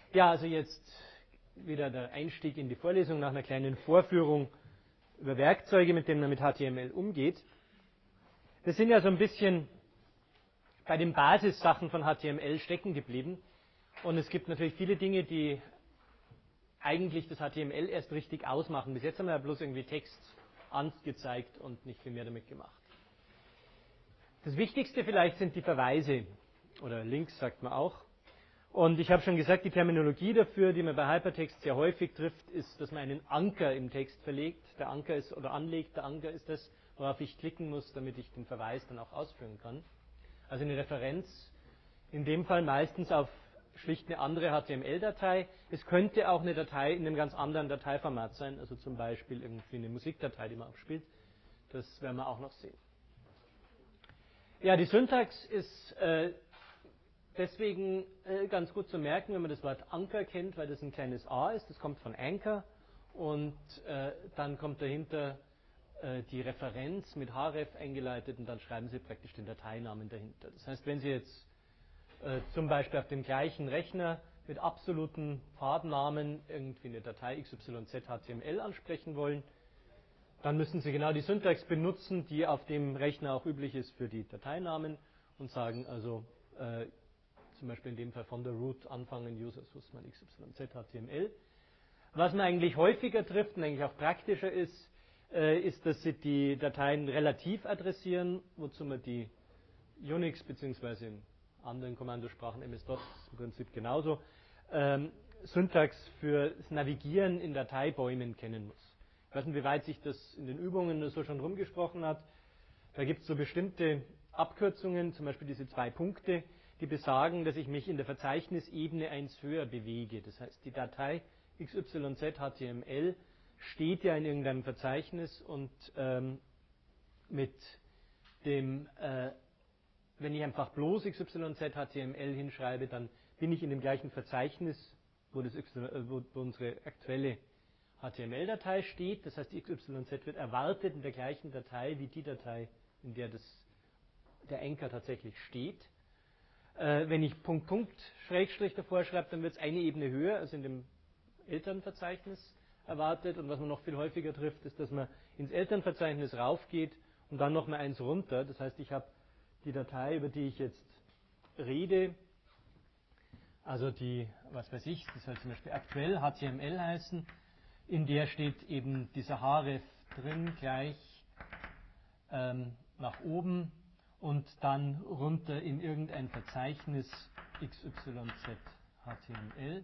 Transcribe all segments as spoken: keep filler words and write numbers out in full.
Ja, also jetzt wieder der Einstieg in die Vorlesung nach einer kleinen Vorführung über Werkzeuge, mit denen man mit H T M L umgeht. Wir sind ja so ein bisschen bei den Basissachen von H T M L stecken geblieben. Und es gibt natürlich viele Dinge, die eigentlich das H T M L erst richtig ausmachen. Bis jetzt haben wir ja bloß irgendwie Text angezeigt und nicht viel mehr damit gemacht. Das Wichtigste vielleicht sind die Verweise oder Links, sagt man auch. Und ich habe schon gesagt, die Terminologie dafür, die man bei Hypertext sehr häufig trifft, ist, dass man einen Anker im Text verlegt. Der Anker ist oder anlegt, der Anker ist das, worauf ich klicken muss, damit ich den Verweis dann auch ausführen kann. Also eine Referenz, in dem Fall meistens auf schlicht eine andere H T M L-Datei. Es könnte auch eine Datei in einem ganz anderen Dateiformat sein, also zum Beispiel irgendwie eine Musikdatei, die man abspielt. Das werden wir auch noch sehen. Ja, die Syntax ist äh, deswegen äh, ganz gut zu merken, wenn man das Wort Anker kennt, weil das ein kleines A ist. Das kommt von Anchor und äh, dann kommt dahinter äh, die Referenz mit href eingeleitet und dann schreiben Sie praktisch den Dateinamen dahinter. Das heißt, wenn Sie jetzt äh, zum Beispiel auf dem gleichen Rechner mit absoluten Pfadnamen irgendwie eine Datei x y z H T M L ansprechen wollen, dann müssen Sie genau die Syntax benutzen, die auf dem Rechner auch üblich ist für die Dateinamen und sagen also äh, zum Beispiel in dem Fall von der Root anfangen, User Sussman x y z H T M L. Was man eigentlich häufiger trifft und eigentlich auch praktischer ist, äh, ist, dass Sie die Dateien relativ adressieren, wozu man die Unix bzw. in anderen Kommandosprachen M S-DOS im Prinzip genauso ähm, Syntax für das Navigieren in Dateibäumen kennen muss. Ich weiß nicht, wie weit sich das in den Übungen so schon rumgesprochen hat. Da gibt es so bestimmte Abkürzungen, zum Beispiel diese zwei Punkte, die besagen, dass ich mich in der Verzeichnisebene eins höher bewege. Das heißt, die Datei x y z H T M L steht ja in irgendeinem Verzeichnis und ähm, mit dem, äh, wenn ich einfach bloß x y z H T M L hinschreibe, dann bin ich in dem gleichen Verzeichnis, wo, das, wo, wo unsere aktuelle H T M L-Datei steht. Das heißt, x y z wird erwartet in der gleichen Datei wie die Datei, in der das, der Anker tatsächlich steht. Äh, wenn ich Punkt, Punkt, Schrägstrich davor schreibe, dann wird es eine Ebene höher, also in dem Elternverzeichnis erwartet. Und was man noch viel häufiger trifft, ist, dass man ins Elternverzeichnis raufgeht und dann nochmal eins runter. Das heißt, ich habe die Datei, über die ich jetzt rede, also die, was weiß ich, das soll zum Beispiel aktuell H T M L heißen, in der steht eben dieser href drin, gleich ähm, nach oben und dann runter in irgendein Verzeichnis x y z H T M L.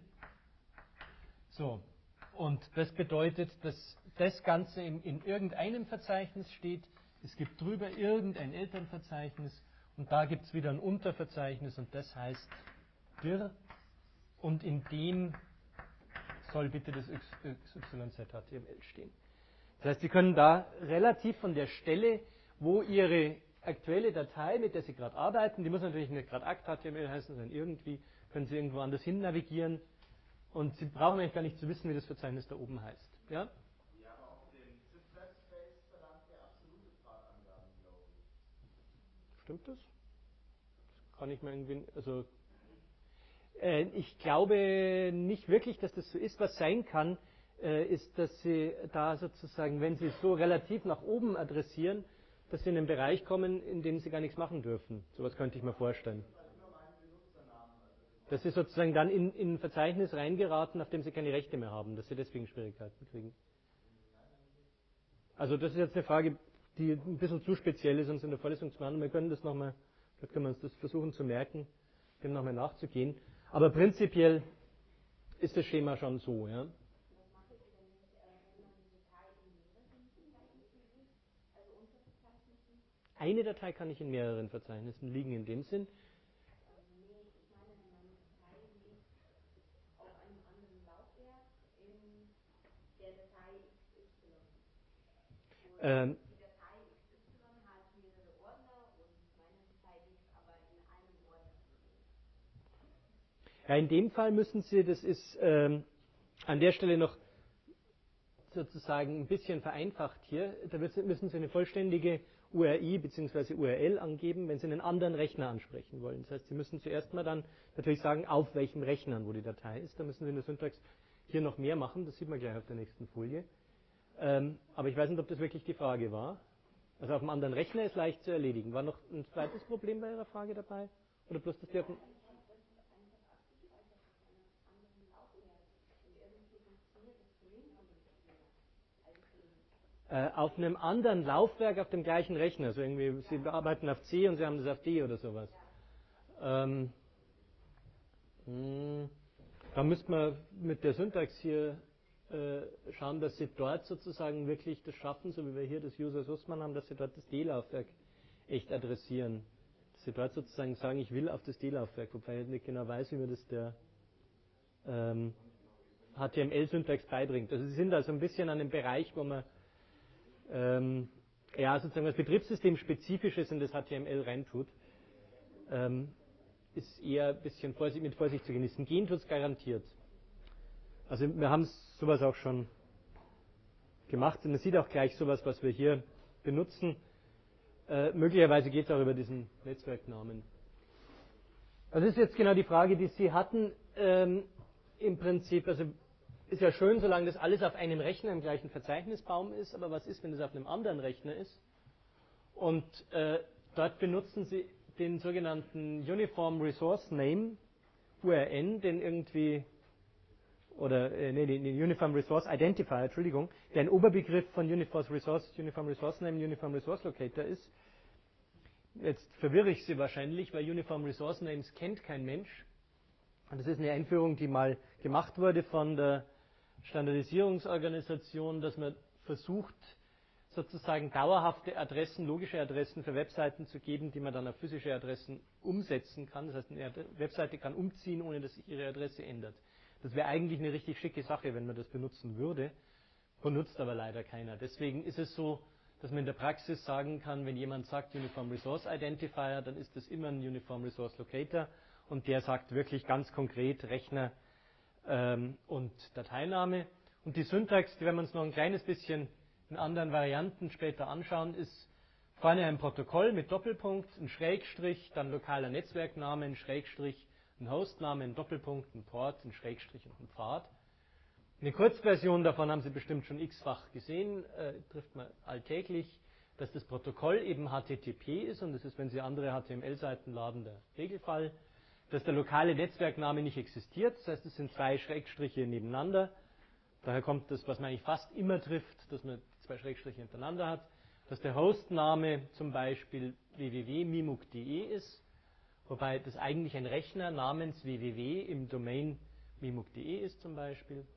So, und das bedeutet, dass das Ganze in, in irgendeinem Verzeichnis steht. Es gibt drüber irgendein Elternverzeichnis und da gibt es wieder ein Unterverzeichnis und das heißt dir und in dem soll bitte das x y z H T M L stehen. Das heißt, Sie können da relativ von der Stelle, wo Ihre aktuelle Datei, mit der Sie gerade arbeiten, die muss natürlich nicht gerade Akt H T M L heißen, sondern irgendwie können Sie irgendwo anders hin navigieren und Sie brauchen eigentlich gar nicht zu wissen, wie das Verzeichnis da oben heißt. Ja? Ja, aber auf dem ZIP-Web-Space verlangt der absolute Pfadangaben, glaube ich. Stimmt das? Das kann ich mir irgendwie, also äh, ich glaube nicht wirklich, dass das so ist. Was sein kann, äh, ist, dass Sie da sozusagen, wenn Sie es so relativ nach oben adressieren, dass Sie in einen Bereich kommen, in dem Sie gar nichts machen dürfen. Sowas könnte ich mir vorstellen. Dass Sie sozusagen dann in, in ein Verzeichnis reingeraten, auf dem Sie keine Rechte mehr haben, dass Sie deswegen Schwierigkeiten kriegen. Also das ist jetzt eine Frage, die ein bisschen zu speziell ist, uns in der Vorlesung zu machen. Wir können das nochmal, vielleicht können wir uns das versuchen zu merken, dem nochmal nachzugehen. Aber prinzipiell ist das Schema schon so, ja. Eine Datei kann nicht in mehreren Verzeichnissen liegen in dem Sinn. Ähm, ja, in dem Fall müssen Sie, das ist ähm, an der Stelle noch sozusagen ein bisschen vereinfacht hier. Da müssen Sie eine vollständige U R I bzw. U R L angeben, wenn Sie einen anderen Rechner ansprechen wollen. Das heißt, Sie müssen zuerst mal dann natürlich sagen, auf welchem Rechner, wo die Datei ist. Da müssen Sie in der Syntax hier noch mehr machen. Das sieht man gleich auf der nächsten Folie. Ähm, aber ich weiß nicht, ob das wirklich die Frage war. Also auf einem anderen Rechner ist leicht zu erledigen. War noch ein zweites Problem bei Ihrer Frage dabei? Oder bloß, dass die auf dem äh, auf einem anderen Laufwerk auf dem gleichen Rechner. Also irgendwie, Sie arbeiten auf C und Sie haben das auf D oder sowas. Ähm, mh, da müsste man mit der Syntax hier äh, schauen, dass Sie dort sozusagen wirklich das schaffen, so wie wir hier das User Sussman haben, dass Sie dort das D-Laufwerk echt adressieren. Dass Sie dort sozusagen sagen, ich will auf das D-Laufwerk, wobei ich nicht genau weiß, wie man das der ähm, H T M L-Syntax beibringt. Also Sie sind also ein bisschen an dem Bereich, wo man ähm, ja, sozusagen was Betriebssystem-Spezifisches in das H T M L reintut, ähm, ist eher ein bisschen Vorsicht, mit Vorsicht zu genießen. Gehen tut es garantiert. Also wir haben sowas auch schon gemacht und man sieht auch gleich sowas, was wir hier benutzen. Äh, möglicherweise geht es auch über diesen Netzwerknamen. Also das ist jetzt genau die Frage, die Sie hatten. Ähm, Im Prinzip, also ist ja schön, solange das alles auf einem Rechner im gleichen Verzeichnisbaum ist, aber was ist, wenn das auf einem anderen Rechner ist? Und äh, dort benutzen Sie den sogenannten Uniform Resource Name, U R N, den irgendwie, oder äh, nee, den Uniform Resource Identifier, Entschuldigung, der ein Oberbegriff von Uniform Resource, Uniform Resource Name, Uniform Resource Locator ist. Jetzt verwirre ich Sie wahrscheinlich, weil Uniform Resource Names kennt kein Mensch. Und das ist eine Einführung, die mal gemacht wurde von der Standardisierungsorganisation, dass man versucht, sozusagen dauerhafte Adressen, logische Adressen für Webseiten zu geben, die man dann auf physische Adressen umsetzen kann. Das heißt, eine Webseite kann umziehen, ohne dass sich ihre Adresse ändert. Das wäre eigentlich eine richtig schicke Sache, wenn man das benutzen würde. Benutzt aber leider keiner. Deswegen ist es so, dass man in der Praxis sagen kann, wenn jemand sagt Uniform Resource Identifier, dann ist das immer ein Uniform Resource Locator und der sagt wirklich ganz konkret Rechner ähm, und Dateiname. Und die Syntax, die werden wir uns noch ein kleines bisschen in anderen Varianten später anschauen, ist vorne ein Protokoll mit Doppelpunkt, ein Schrägstrich, dann lokaler Netzwerkname, ein Schrägstrich, ein Hostname, ein Doppelpunkt, ein Port, ein Schrägstrich und ein Pfad. Eine Kurzversion davon haben Sie bestimmt schon x-fach gesehen, äh, trifft man alltäglich, dass das Protokoll eben H T T P ist und das ist, wenn Sie andere H T M L-Seiten laden, der Regelfall, dass der lokale Netzwerkname nicht existiert, das heißt, es sind zwei Schrägstriche nebeneinander, daher kommt das, was man eigentlich fast immer trifft, dass man zwei Schrägstriche hintereinander hat, dass der Hostname zum Beispiel w w w punkt mimuk punkt de ist, wobei das eigentlich ein Rechner namens w w w im Domain mimuk punkt de ist zum Beispiel.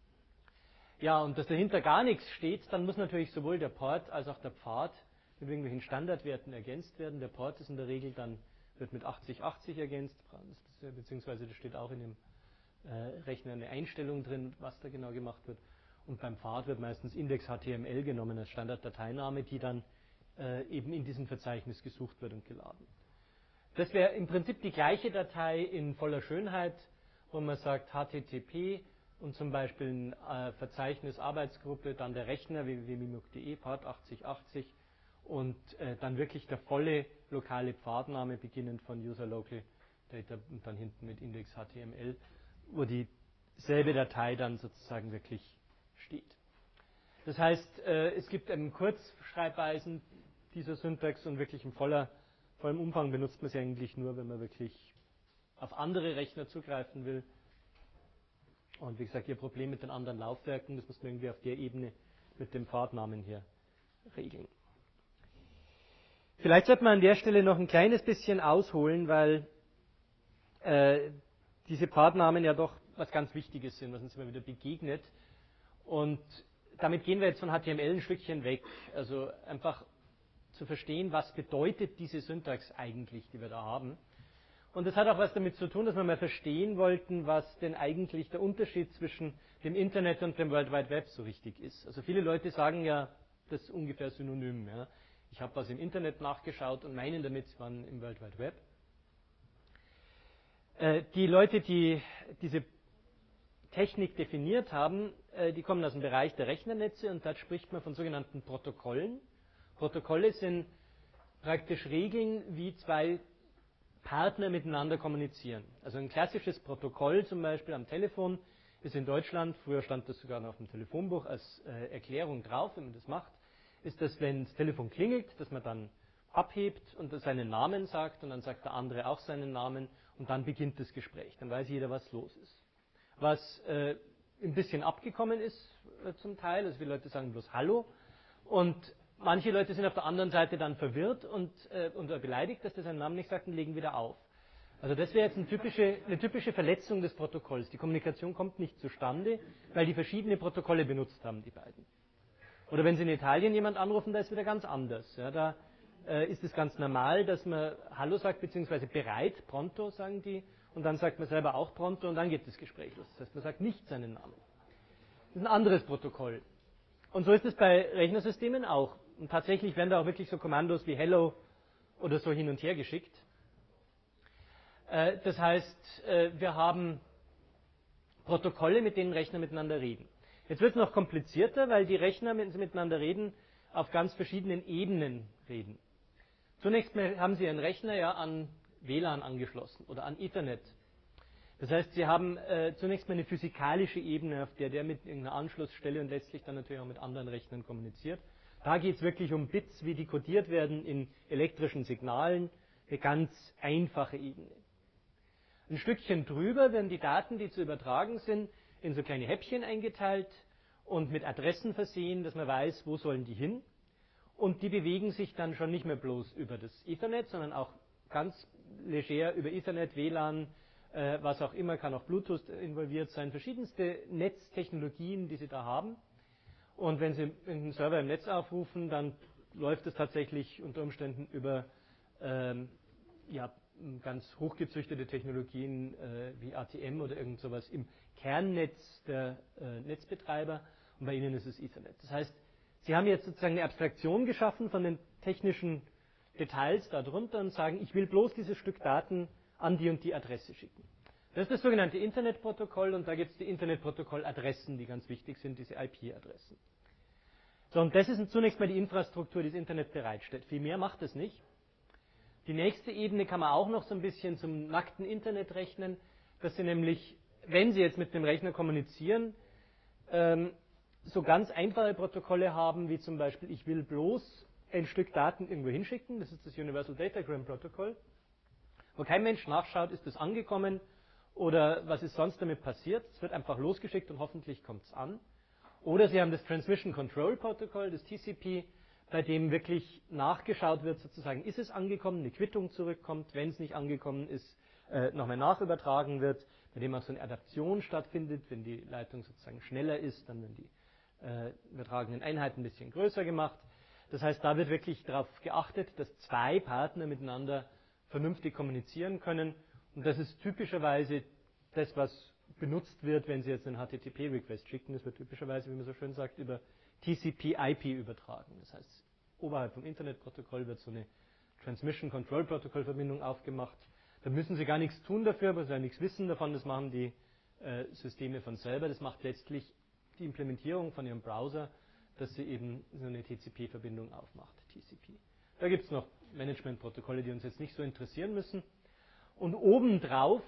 Ja, und dass dahinter gar nichts steht, dann muss natürlich sowohl der Port als auch der Pfad mit irgendwelchen Standardwerten ergänzt werden. Der Port ist in der Regel dann, wird mit achtzig achtzig ergänzt, beziehungsweise da steht auch in dem äh, Rechner eine Einstellung drin, was da genau gemacht wird. Und beim Pfad wird meistens Index H T M L genommen als Standarddateiname, die dann äh, eben in diesem Verzeichnis gesucht wird und geladen. Das wäre im Prinzip die gleiche Datei in voller Schönheit, wo man sagt H T T P und zum Beispiel ein äh, Verzeichnis Arbeitsgruppe, dann der Rechner w w w punkt mimuk punkt de, Port achtzig achtzig und äh, dann wirklich der volle lokale Pfadname, beginnend von User Local Data und dann hinten mit Index H T M L, wo dieselbe Datei dann sozusagen wirklich steht. Das heißt, äh, es gibt eben Kurzschreibweisen dieser Syntax und wirklich in voller, vollem Umfang benutzt man sie eigentlich nur, wenn man wirklich auf andere Rechner zugreifen will. Und wie gesagt, Ihr Problem mit den anderen Laufwerken, das muss man irgendwie auf der Ebene mit dem Pfadnamen hier regeln. Vielleicht sollte man an der Stelle noch ein kleines bisschen ausholen, weil äh, diese Pfadnamen ja doch was ganz Wichtiges sind, was uns immer wieder begegnet. Und damit gehen wir jetzt von H T M L ein Stückchen weg. Also einfach zu verstehen, was bedeutet diese Syntax eigentlich, die wir da haben. Und das hat auch was damit zu tun, dass wir mal verstehen wollten, was denn eigentlich der Unterschied zwischen dem Internet und dem World Wide Web so richtig ist. Also viele Leute sagen ja, das ist ungefähr synonym. Ja. Ich habe was im Internet nachgeschaut und meinen damit, sie waren im World Wide Web. Äh, die Leute, die diese Technik definiert haben, äh, die kommen aus dem Bereich der Rechnernetze und dort spricht man von sogenannten Protokollen. Protokolle sind praktisch Regeln, wie zwei Partner miteinander kommunizieren. Also ein klassisches Protokoll zum Beispiel am Telefon ist in Deutschland, früher stand das sogar noch auf dem Telefonbuch als äh, Erklärung drauf, wenn man das macht, ist das, wenn das Telefon klingelt, dass man dann abhebt und seinen Namen sagt und dann sagt der andere auch seinen Namen und dann beginnt das Gespräch. Dann weiß jeder, was los ist. Was äh, ein bisschen abgekommen ist äh, zum Teil, also viele Leute sagen bloß Hallo und manche Leute sind auf der anderen Seite dann verwirrt und, äh, und beleidigt, dass der seinen Namen nicht sagt und legen wieder auf. Also das wäre jetzt eine typische, eine typische Verletzung des Protokolls. Die Kommunikation kommt nicht zustande, weil die verschiedene Protokolle benutzt haben, die beiden. Oder wenn Sie in Italien jemand anrufen, da ist es wieder ganz anders. Ja, da äh, ist es ganz normal, dass man Hallo sagt, beziehungsweise bereit, pronto sagen die, und dann sagt man selber auch pronto und dann geht das Gespräch los. Das heißt, man sagt nicht seinen Namen. Das ist ein anderes Protokoll. Und so ist es bei Rechnersystemen auch. Und tatsächlich werden da auch wirklich so Kommandos wie Hello oder so hin und her geschickt. Äh, das heißt, äh, wir haben Protokolle, mit denen Rechner miteinander reden. Jetzt wird es noch komplizierter, weil die Rechner, wenn sie miteinander reden, auf ganz verschiedenen Ebenen reden. Zunächst mal haben Sie Ihren Rechner ja an W L A N angeschlossen oder an Ethernet. Das heißt, Sie haben äh, zunächst mal eine physikalische Ebene, auf der der mit irgendeiner Anschlussstelle und letztlich dann natürlich auch mit anderen Rechnern kommuniziert. Da geht es wirklich um Bits, wie die kodiert werden in elektrischen Signalen, eine ganz einfache Ebene. Ein Stückchen drüber werden die Daten, die zu übertragen sind, in so kleine Häppchen eingeteilt und mit Adressen versehen, dass man weiß, wo sollen die hin. Und die bewegen sich dann schon nicht mehr bloß über das Ethernet, sondern auch ganz leger über Ethernet, W L A N, äh, was auch immer, kann auch Bluetooth involviert sein, verschiedenste Netztechnologien, die Sie da haben. Und wenn Sie einen Server im Netz aufrufen, dann läuft es tatsächlich unter Umständen über ähm, ja, ganz hochgezüchtete Technologien äh, wie A T M oder irgend sowas im Kernnetz der äh, Netzbetreiber und bei Ihnen ist es Ethernet. Das heißt, Sie haben jetzt sozusagen eine Abstraktion geschaffen von den technischen Details darunter und sagen, ich will bloß dieses Stück Daten an die und die Adresse schicken. Das ist das sogenannte Internetprotokoll und da gibt es die Internetprotokolladressen, die ganz wichtig sind, diese I P-Adressen. So, und das ist zunächst mal die Infrastruktur, die das Internet bereitstellt. Viel mehr macht es nicht. Die nächste Ebene kann man auch noch so ein bisschen zum nackten Internet rechnen, dass Sie nämlich, wenn Sie jetzt mit dem Rechner kommunizieren, ähm, so ganz einfache Protokolle haben, wie zum Beispiel, ich will bloß ein Stück Daten irgendwo hinschicken, das ist das Universal Datagram Protocol, wo kein Mensch nachschaut, ist das angekommen oder was ist sonst damit passiert. Es wird einfach losgeschickt und hoffentlich kommt es an. Oder Sie haben das Transmission Control Protocol, das T C P, bei dem wirklich nachgeschaut wird, sozusagen, ist es angekommen, eine Quittung zurückkommt, wenn es nicht angekommen ist, äh, nochmal nachübertragen wird, bei dem auch so eine Adaption stattfindet, wenn die Leitung sozusagen schneller ist, dann werden die äh, übertragenen Einheiten ein bisschen größer gemacht. Das heißt, da wird wirklich darauf geachtet, dass zwei Partner miteinander vernünftig kommunizieren können. Und das ist typischerweise das, was benutzt wird, wenn Sie jetzt einen H T T P-Request schicken. Das wird typischerweise, wie man so schön sagt, über T C P I P übertragen. Das heißt, oberhalb vom Internetprotokoll wird so eine Transmission Control Protocol Verbindung aufgemacht. Da müssen Sie gar nichts tun dafür, aber Sie ja nichts wissen davon. Das machen die äh, Systeme von selber. Das macht letztlich die Implementierung von Ihrem Browser, dass Sie eben so eine T C P-Verbindung aufmacht, T C P. Da gibt es noch Management-Protokolle, die uns jetzt nicht so interessieren müssen. Und obendrauf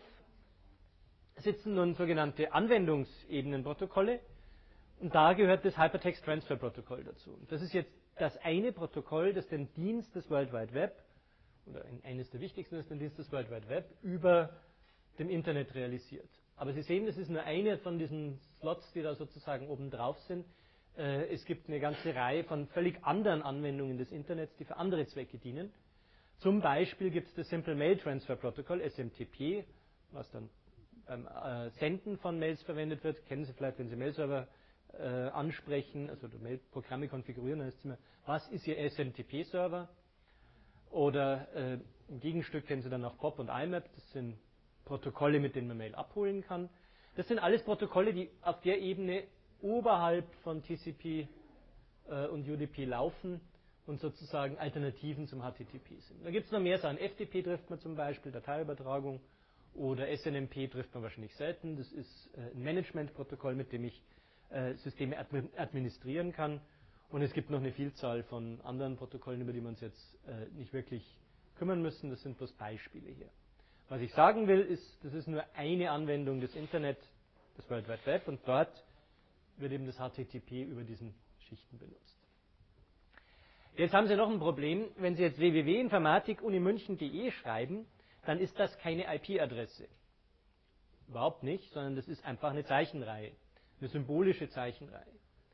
sitzen nun sogenannte Anwendungsebenenprotokolle. Und da gehört das Hypertext Transfer Protokoll dazu. Und das ist jetzt das eine Protokoll, das den Dienst des World Wide Web, oder eines der wichtigsten ist den Dienst des World Wide Web, über dem Internet realisiert. Aber Sie sehen, das ist nur eine von diesen Slots, die da sozusagen oben drauf sind. Äh, es gibt eine ganze Reihe von völlig anderen Anwendungen des Internets, die für andere Zwecke dienen. Zum Beispiel gibt es das Simple Mail Transfer Protocol, S M T P, was dann beim äh, Senden von Mails verwendet wird. Kennen Sie vielleicht, wenn Sie Mailserver äh, ansprechen, also Mail-Programme konfigurieren, dann heißt es immer, was ist Ihr S M T P-Server? Oder äh, im Gegenstück kennen Sie dann noch P O P und I M A P, das sind Protokolle, mit denen man Mail abholen kann. Das sind alles Protokolle, die auf der Ebene oberhalb von T C P äh, und U D P laufen und sozusagen Alternativen zum H T T P sind. Da gibt es noch mehr Sachen. F T P trifft man zum Beispiel, Dateiübertragung Oder S N M P trifft man wahrscheinlich selten. Das ist ein Managementprotokoll, mit dem ich Systeme administrieren kann. Und es gibt noch eine Vielzahl von anderen Protokollen, über die wir uns jetzt nicht wirklich kümmern müssen. Das sind bloß Beispiele hier. Was ich sagen will, ist, das ist nur eine Anwendung des Internet, des World Wide Web, und dort wird eben das H T T P über diesen Schichten benutzt. Jetzt haben Sie noch ein Problem. Wenn Sie jetzt w w w punkt informatik uni münchen punkt de schreiben, dann ist das keine I P-Adresse. Überhaupt nicht, sondern das ist einfach eine Zeichenreihe, eine symbolische Zeichenreihe.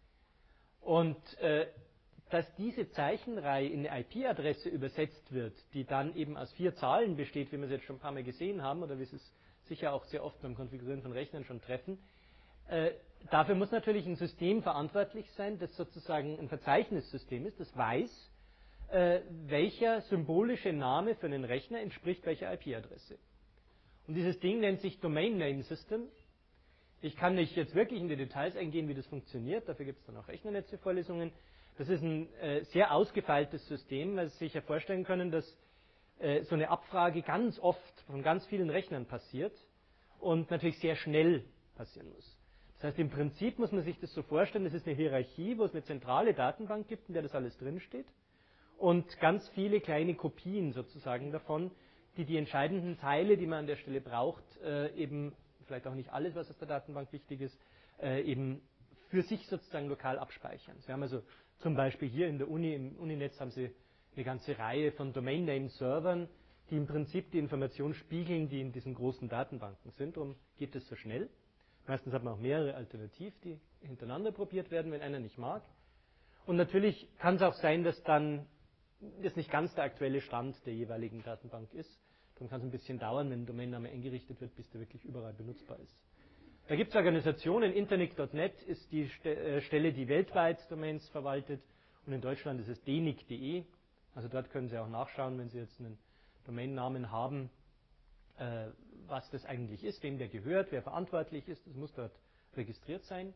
Und äh, dass diese Zeichenreihe in eine I P-Adresse übersetzt wird, die dann eben aus vier Zahlen besteht, wie wir es jetzt schon ein paar Mal gesehen haben, oder wie Sie es sicher auch sehr oft beim Konfigurieren von Rechnern schon treffen, äh, dafür muss natürlich ein System verantwortlich sein, das sozusagen ein Verzeichnissystem ist, das weiß, äh, welcher symbolische Name für einen Rechner entspricht welcher I P-Adresse. Und dieses Ding nennt sich Domain Name System. Ich kann nicht jetzt wirklich in die Details eingehen, wie das funktioniert, dafür gibt es dann auch Rechnernetze-Vorlesungen. Das ist ein äh, sehr ausgefeiltes System, weil Sie sich ja vorstellen können, dass äh, so eine Abfrage ganz oft von ganz vielen Rechnern passiert und natürlich sehr schnell passieren muss. Das heißt, im Prinzip muss man sich das so vorstellen, das ist eine Hierarchie, wo es eine zentrale Datenbank gibt, in der das alles drinsteht, und ganz viele kleine Kopien sozusagen davon, die die entscheidenden Teile, die man an der Stelle braucht, äh, eben, vielleicht auch nicht alles, was aus der Datenbank wichtig ist, äh, eben für sich sozusagen lokal abspeichern. Sie haben also zum Beispiel hier in der Uni, im Uninetz haben Sie eine ganze Reihe von Domain-Name-Servern, die im Prinzip die Informationen spiegeln, die in diesen großen Datenbanken sind. Darum geht es so schnell. Meistens hat man auch mehrere Alternativ, die hintereinander probiert werden, wenn einer nicht mag. Und natürlich kann es auch sein, dass dann das nicht ganz der aktuelle Stand der jeweiligen Datenbank ist. Dann kann es ein bisschen dauern, wenn ein Domainname eingerichtet wird, bis der wirklich überall benutzbar ist. Da gibt es Organisationen, internic punkt net ist die Stelle, die weltweit Domains verwaltet, und in Deutschland ist es d n i c punkt de. Also dort können Sie auch nachschauen, wenn Sie jetzt einen Domainnamen haben, äh, was das eigentlich ist, wem der gehört, wer verantwortlich ist. Das muss dort registriert sein.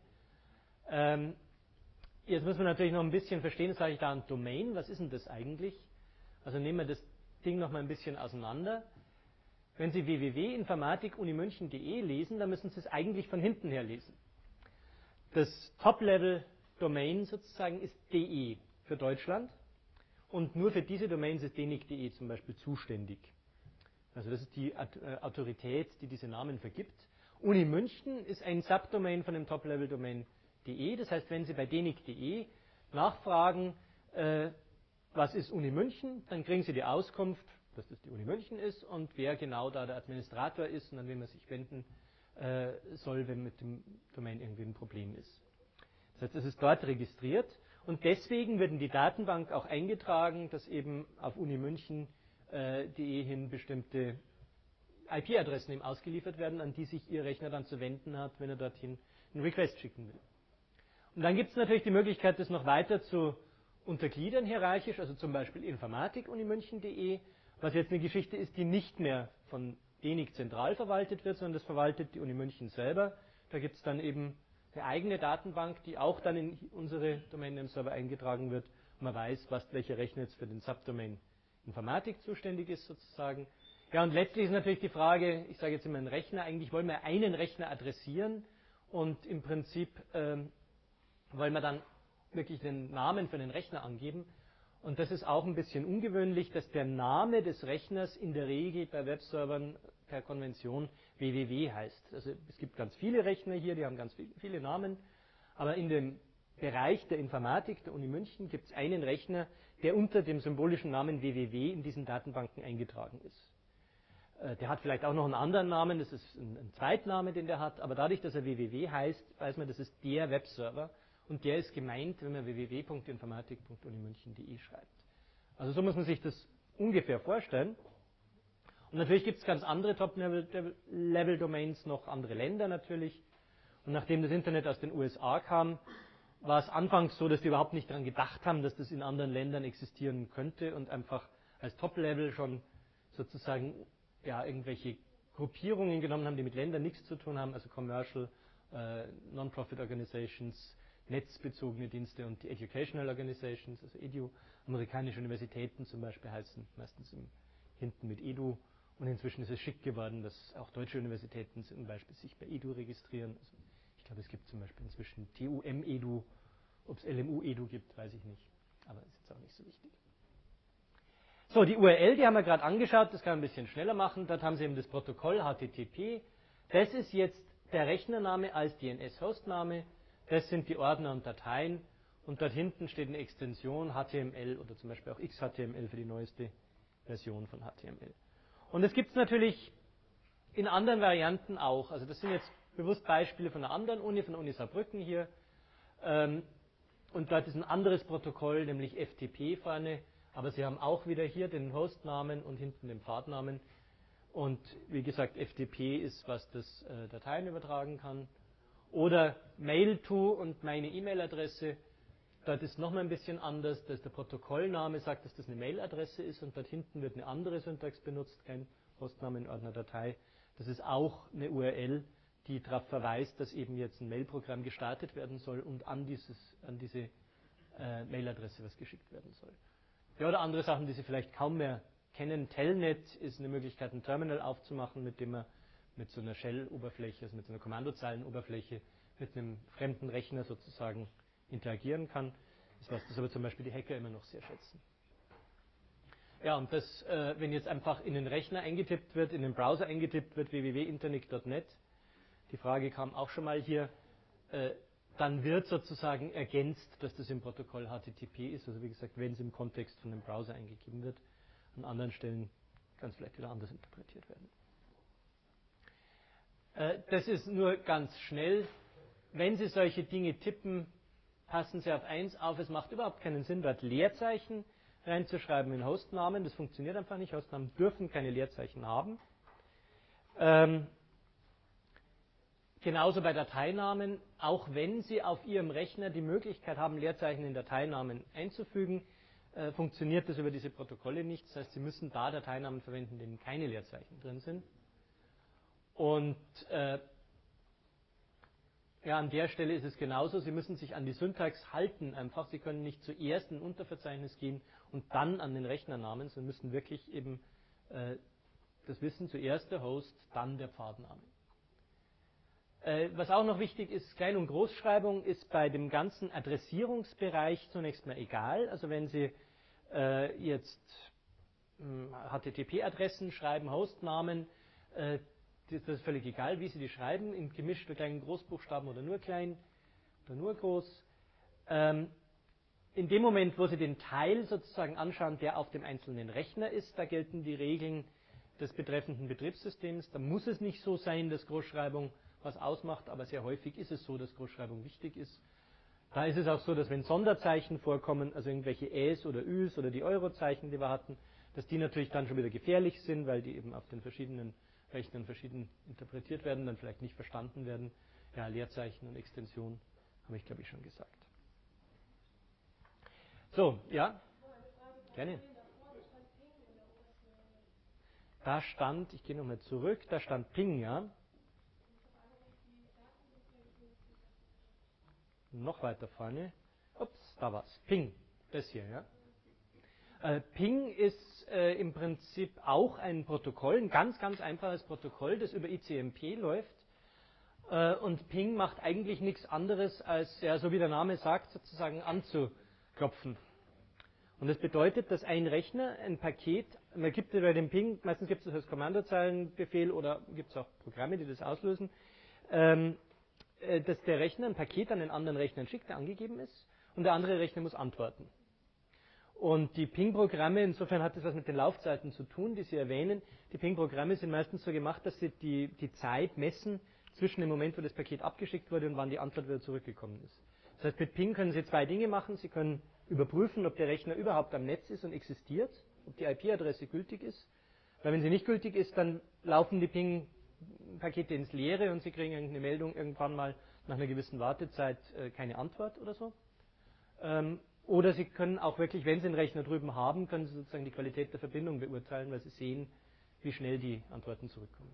Ähm, jetzt muss man natürlich noch ein bisschen verstehen, das sage ich da ein Domain, was ist denn das eigentlich? Also nehmen wir das Ding noch mal ein bisschen auseinander. Wenn Sie w w w punkt informatik uni münchen punkt de lesen, dann müssen Sie es eigentlich von hinten her lesen. Das Top-Level-Domain sozusagen ist de für Deutschland, und nur für diese Domains ist d n i c punkt de zum Beispiel zuständig. Also das ist die Autorität, die diese Namen vergibt. Uni München ist ein Subdomain von dem Top-Level-Domain de. Das heißt, wenn Sie bei d n i c punkt de nachfragen, äh, was ist Uni München, dann kriegen Sie die Auskunft, dass das die Uni München ist und wer genau da der Administrator ist und an wen man sich wenden äh, soll, wenn mit dem Domain irgendwie ein Problem ist. Das heißt, es ist dort registriert, und deswegen wird in die Datenbank auch eingetragen, dass eben auf uni münchen punkt de hin bestimmte I P-Adressen ihm ausgeliefert werden, an die sich Ihr Rechner dann zu wenden hat, wenn er dorthin einen Request schicken will. Und dann gibt es natürlich die Möglichkeit, das noch weiter zu untergliedern hierarchisch, also zum Beispiel informatik punkt uni münchen punkt de, was jetzt eine Geschichte ist, die nicht mehr von d n i c zentral verwaltet wird, sondern das verwaltet die Uni München selber. Da gibt es dann eben eine eigene Datenbank, die auch dann in unsere Domain-Name-Server eingetragen wird, und man weiß, was welcher Rechner jetzt für den Subdomain Informatik zuständig ist sozusagen. Ja, und letztlich ist natürlich die Frage, ich sage jetzt immer einen Rechner, eigentlich wollen wir einen Rechner adressieren, und im Prinzip ähm, wollen wir dann wirklich den Namen für den Rechner angeben. Und das ist auch ein bisschen ungewöhnlich, dass der Name des Rechners in der Regel bei Webservern per Konvention w w w heißt. Also es gibt ganz viele Rechner hier, die haben ganz viele Namen, aber in dem Bereich der Informatik der Uni München gibt es einen Rechner, der unter dem symbolischen Namen w w w in diesen Datenbanken eingetragen ist. Äh, der hat vielleicht auch noch einen anderen Namen, das ist ein, ein Zweitname, den der hat, aber dadurch, dass er w w w heißt, weiß man, das ist der Webserver. Und der ist gemeint, wenn man w w w punkt informatik punkt uni münchen punkt de schreibt. Also so muss man sich das ungefähr vorstellen. Und natürlich gibt es ganz andere Top-Level-Domains, noch andere Länder natürlich. Und nachdem das Internet aus den U S A kam, war es anfangs so, dass die überhaupt nicht daran gedacht haben, dass das in anderen Ländern existieren könnte, und einfach als Top-Level schon sozusagen ja, irgendwelche Gruppierungen genommen haben, die mit Ländern nichts zu tun haben, also Commercial, äh, Non-Profit Organizations, netzbezogene Dienste und die Educational Organizations, also Edu, amerikanische Universitäten zum Beispiel heißen meistens im, hinten mit Edu, Und inzwischen ist es schick geworden, dass auch deutsche Universitäten zum Beispiel sich bei Edu registrieren. Also ich glaube, es gibt zum Beispiel inzwischen T U M-Edu. Ob es L M U-Edu gibt, weiß ich nicht. Aber ist jetzt auch nicht so wichtig. So, die U R L, die haben wir gerade angeschaut. Das kann man ein bisschen schneller machen. Dort haben Sie eben das Protokoll H T T P. Das ist jetzt der Rechnername als D N S-Hostname. Das sind die Ordner und Dateien. Und dort hinten steht eine Extension H T M L oder zum Beispiel auch X H T M L für die neueste Version von H T M L. Und das gibt es natürlich in anderen Varianten auch. Also das sind jetzt bewusst Beispiele von einer anderen Uni, von der Uni Saarbrücken hier. Ähm, und dort ist ein anderes Protokoll, nämlich F T P vorne. Aber Sie haben auch wieder hier den Hostnamen und hinten den Pfadnamen. Und wie gesagt, F T P ist, was das äh, Dateien übertragen kann. Oder Mail to und meine E-Mail-Adresse. Dort ist nochmal ein bisschen anders, dass der Protokollname sagt, dass das eine Mail-Adresse ist und dort hinten wird eine andere Syntax benutzt, kein Hostnamen, Ordner, Datei. Das ist auch eine U R L, die darauf verweist, dass eben jetzt ein Mail-Programm gestartet werden soll und an, dieses, an diese äh, Mail-Adresse was geschickt werden soll. Ja, oder andere Sachen, die Sie vielleicht kaum mehr kennen. Telnet ist eine Möglichkeit, ein Terminal aufzumachen, mit dem man mit so einer Shell-Oberfläche, also mit so einer Kommandozeilen-Oberfläche, mit einem fremden Rechner sozusagen interagieren kann. Das ist was, das aber zum Beispiel die Hacker immer noch sehr schätzen. Ja, und das, äh, wenn jetzt einfach in den Rechner eingetippt wird, in den Browser eingetippt wird, w w w punkt internet punkt net, die Frage kam auch schon mal hier, äh, dann wird sozusagen ergänzt, dass das im Protokoll H T T P ist. Also wie gesagt, wenn es im Kontext von dem Browser eingegeben wird. An anderen Stellen kann es vielleicht wieder anders interpretiert werden. Äh, das ist nur ganz schnell. Wenn Sie solche Dinge tippen, passen Sie auf eins auf, es macht überhaupt keinen Sinn, dort Leerzeichen reinzuschreiben in Hostnamen. Das funktioniert einfach nicht. Hostnamen dürfen keine Leerzeichen haben. Ähm, genauso bei Dateinamen, auch wenn Sie auf Ihrem Rechner die Möglichkeit haben, Leerzeichen in Dateinamen einzufügen, äh, funktioniert das über diese Protokolle nicht. Das heißt, Sie müssen da Dateinamen verwenden, in denen keine Leerzeichen drin sind. Und äh, ja, an der Stelle ist es genauso. Sie müssen sich an die Syntax halten einfach. Sie können nicht zuerst in ein Unterverzeichnis gehen und dann an den Rechnernamen. Sie müssen wirklich eben äh, das wissen, zuerst der Host, dann der Pfadname. Äh, was auch noch wichtig ist, Klein- und Großschreibung ist bei dem ganzen Adressierungsbereich zunächst mal egal. Also wenn Sie äh, jetzt mh, H T T P-Adressen schreiben, Hostnamen, äh, das ist völlig egal, wie Sie die schreiben, in gemischt mit kleinen Großbuchstaben oder nur klein oder nur groß. Ähm, in dem Moment, wo Sie den Teil sozusagen anschauen, der auf dem einzelnen Rechner ist, da gelten die Regeln des betreffenden Betriebssystems. Da muss es nicht so sein, dass Großschreibung was ausmacht, aber sehr häufig ist es so, dass Großschreibung wichtig ist. Da ist es auch so, dass wenn Sonderzeichen vorkommen, also irgendwelche Äs oder Üs oder die Eurozeichen, die wir hatten, dass die natürlich dann schon wieder gefährlich sind, weil die eben auf den verschiedenen Rechnern verschieden interpretiert werden, dann vielleicht nicht verstanden werden. Ja, Leerzeichen und Extension habe ich, glaube ich, schon gesagt. So, ja? Gerne. Da stand, ich gehe nochmal zurück, da stand Ping, ja? Noch weiter vorne. Ups, da war's. Ping. Das hier, ja. Äh, Ping ist äh, im Prinzip auch ein Protokoll, ein ganz, ganz einfaches Protokoll, das über I C M P läuft. Äh, und Ping macht eigentlich nichts anderes, als, ja, so wie der Name sagt, sozusagen anzuklopfen. Und das bedeutet, dass ein Rechner ein Paket, man gibt bei dem Ping, meistens gibt es das als Kommandozeilenbefehl oder gibt es auch Programme, die das auslösen, ähm, äh, dass der Rechner ein Paket an den anderen Rechnern schickt, der angegeben ist, und der andere Rechner muss antworten. Und die Ping-Programme, insofern hat das was mit den Laufzeiten zu tun, die Sie erwähnen. Die Ping-Programme sind meistens so gemacht, dass sie die, die Zeit messen zwischen dem Moment, wo das Paket abgeschickt wurde und wann die Antwort wieder zurückgekommen ist. Das heißt, mit Ping können Sie zwei Dinge machen. Sie können überprüfen, ob der Rechner überhaupt am Netz ist und existiert, ob die I P-Adresse gültig ist. Weil wenn sie nicht gültig ist, dann laufen die Ping-Pakete ins Leere und Sie kriegen irgendeine Meldung irgendwann mal nach einer gewissen Wartezeit äh, keine Antwort oder so. Ähm, Oder Sie können auch wirklich, wenn Sie einen Rechner drüben haben, können Sie sozusagen die Qualität der Verbindung beurteilen, weil Sie sehen, wie schnell die Antworten zurückkommen.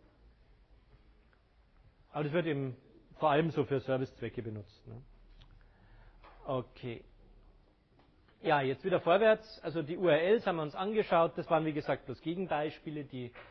Aber das wird eben vor allem so für Servicezwecke benutzt. Ne? Okay. Ja, jetzt wieder vorwärts. Also die U R Ls haben wir uns angeschaut. Das waren wie gesagt bloß Gegenbeispiele, die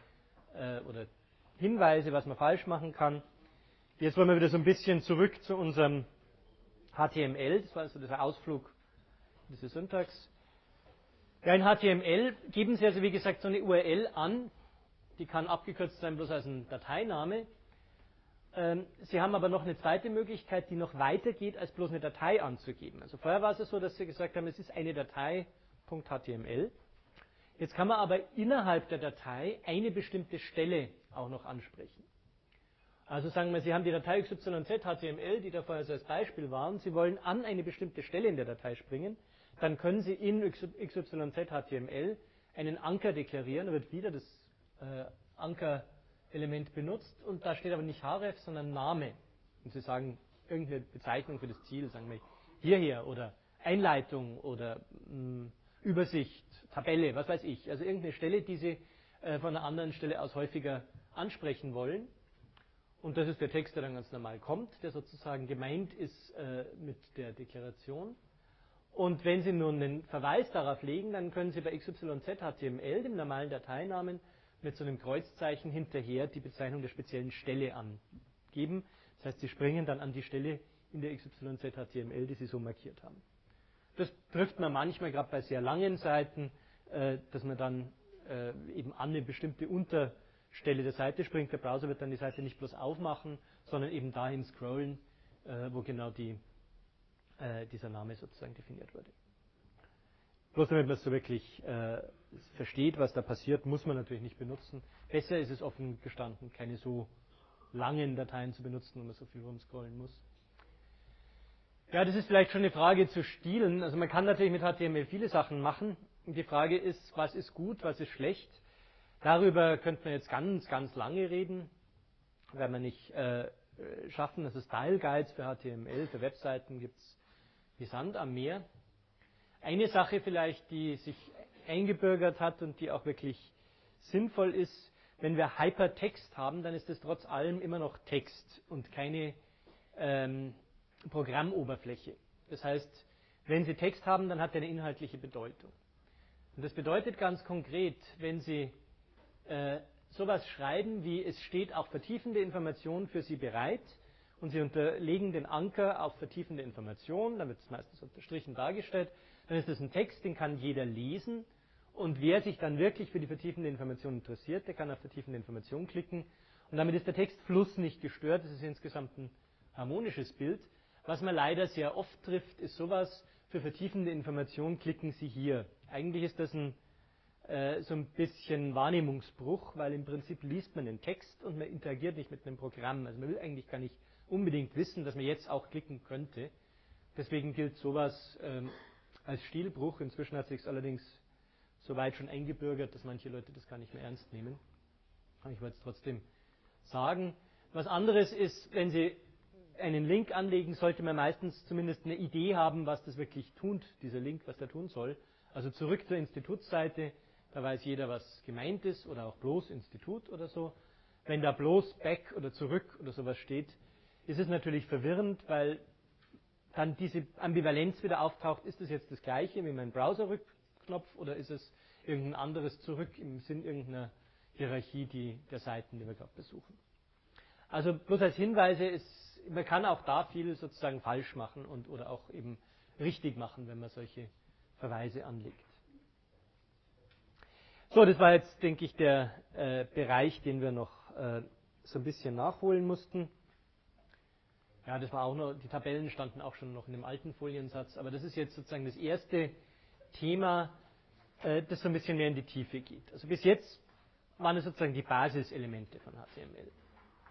äh, oder Hinweise, was man falsch machen kann. Jetzt wollen wir wieder so ein bisschen zurück zu unserem H T M L. Das war also dieser Ausflug, diese Syntax. Ja, in H T M L geben Sie also, wie gesagt, so eine U R L an. Die kann abgekürzt sein, bloß als ein Dateiname. Ähm, Sie haben aber noch eine zweite Möglichkeit, die noch weiter geht, als bloß eine Datei anzugeben. Also vorher war es so, dass Sie gesagt haben, es ist eine Datei.html. Jetzt kann man aber innerhalb der Datei eine bestimmte Stelle auch noch ansprechen. Also sagen wir, Sie haben die Datei x y z H T M L, die da vorher so als Beispiel war, und Sie wollen an eine bestimmte Stelle in der Datei springen, dann können Sie in x y z H T M L einen Anker deklarieren, da wird wieder das äh, Anker-Element benutzt und da steht aber nicht href, sondern Name. Und Sie sagen irgendeine Bezeichnung für das Ziel, sagen wir hierher oder Einleitung oder mh, Übersicht, Tabelle, was weiß ich. Also irgendeine Stelle, die Sie äh, von einer anderen Stelle aus häufiger ansprechen wollen. Und das ist der Text, der dann ganz normal kommt, der sozusagen gemeint ist äh, mit der Deklaration. Und wenn Sie nun einen Verweis darauf legen, dann können Sie bei x y z H T M L, dem normalen Dateinamen, mit so einem Kreuzzeichen hinterher die Bezeichnung der speziellen Stelle angeben. Das heißt, Sie springen dann an die Stelle in der x y z H T M L, die Sie so markiert haben. Das trifft man manchmal, gerade bei sehr langen Seiten, äh, dass man dann äh, eben an eine bestimmte Unterstelle der Seite springt. Der Browser wird dann die Seite nicht bloß aufmachen, sondern eben dahin scrollen, äh, wo genau die, äh, dieser Name sozusagen definiert wurde. Bloß damit man es so wirklich äh, versteht, was da passiert, muss man natürlich nicht benutzen. Besser ist es offen gestanden, keine so langen Dateien zu benutzen, wo man so viel rumscrollen muss. Ja, das ist vielleicht schon eine Frage zu Stilen. Also man kann natürlich mit H T M L viele Sachen machen. Und die Frage ist, was ist gut, was ist schlecht. Darüber könnte man jetzt ganz, ganz lange reden. Werden wir nicht äh, schaffen. Also Style Guides für H T M L, für Webseiten gibt es wie Sand am Meer. Eine Sache vielleicht, die sich eingebürgert hat und die auch wirklich sinnvoll ist, wenn wir Hypertext haben, dann ist das trotz allem immer noch Text und keine ähm, Programmoberfläche. Das heißt, wenn Sie Text haben, dann hat er eine inhaltliche Bedeutung. Und das bedeutet ganz konkret, wenn Sie äh, sowas schreiben wie, es steht auch vertiefende Information für Sie bereit und Sie unterlegen den Anker auf vertiefende Information, dann wird es meistens unterstrichen dargestellt, dann ist das ein Text, den kann jeder lesen und wer sich dann wirklich für die vertiefende Information interessiert, der kann auf vertiefende Information klicken und damit ist der Textfluss nicht gestört, das ist insgesamt ein harmonisches Bild. Was man leider sehr oft trifft, ist sowas, für vertiefende Information klicken Sie hier. Eigentlich ist das ein, äh, so ein bisschen Wahrnehmungsbruch, weil im Prinzip liest man den Text und man interagiert nicht mit einem Programm. Also man will eigentlich gar nicht unbedingt wissen, dass man jetzt auch klicken könnte. Deswegen gilt sowas ähm, als Stilbruch. Inzwischen hat sich es allerdings so weit schon eingebürgert, dass manche Leute das gar nicht mehr ernst nehmen. Aber ich wollte es trotzdem sagen. Was anderes ist, wenn Sie einen Link anlegen, sollte man meistens zumindest eine Idee haben, was das wirklich tut, dieser Link, was der tun soll. Also zurück zur Institutsseite, da weiß jeder, was gemeint ist, oder auch bloß Institut oder so. Wenn da bloß Back oder zurück oder sowas steht, ist es natürlich verwirrend, weil dann diese Ambivalenz wieder auftaucht, ist das jetzt das gleiche wie mein Browser-Rückknopf oder ist es irgendein anderes Zurück im Sinn irgendeiner Hierarchie die, der Seiten, die wir gerade besuchen. Also bloß als Hinweise ist, man kann auch da viel sozusagen falsch machen und oder auch eben richtig machen, wenn man solche Verweise anlegt. So, das war jetzt, denke ich, der äh, Bereich, den wir noch äh, so ein bisschen nachholen mussten. Ja, das war auch noch, die Tabellen standen auch schon noch in dem alten Foliensatz, aber das ist jetzt sozusagen das erste Thema, äh, das so ein bisschen mehr in die Tiefe geht. Also bis jetzt waren es sozusagen die Basiselemente von H T M L.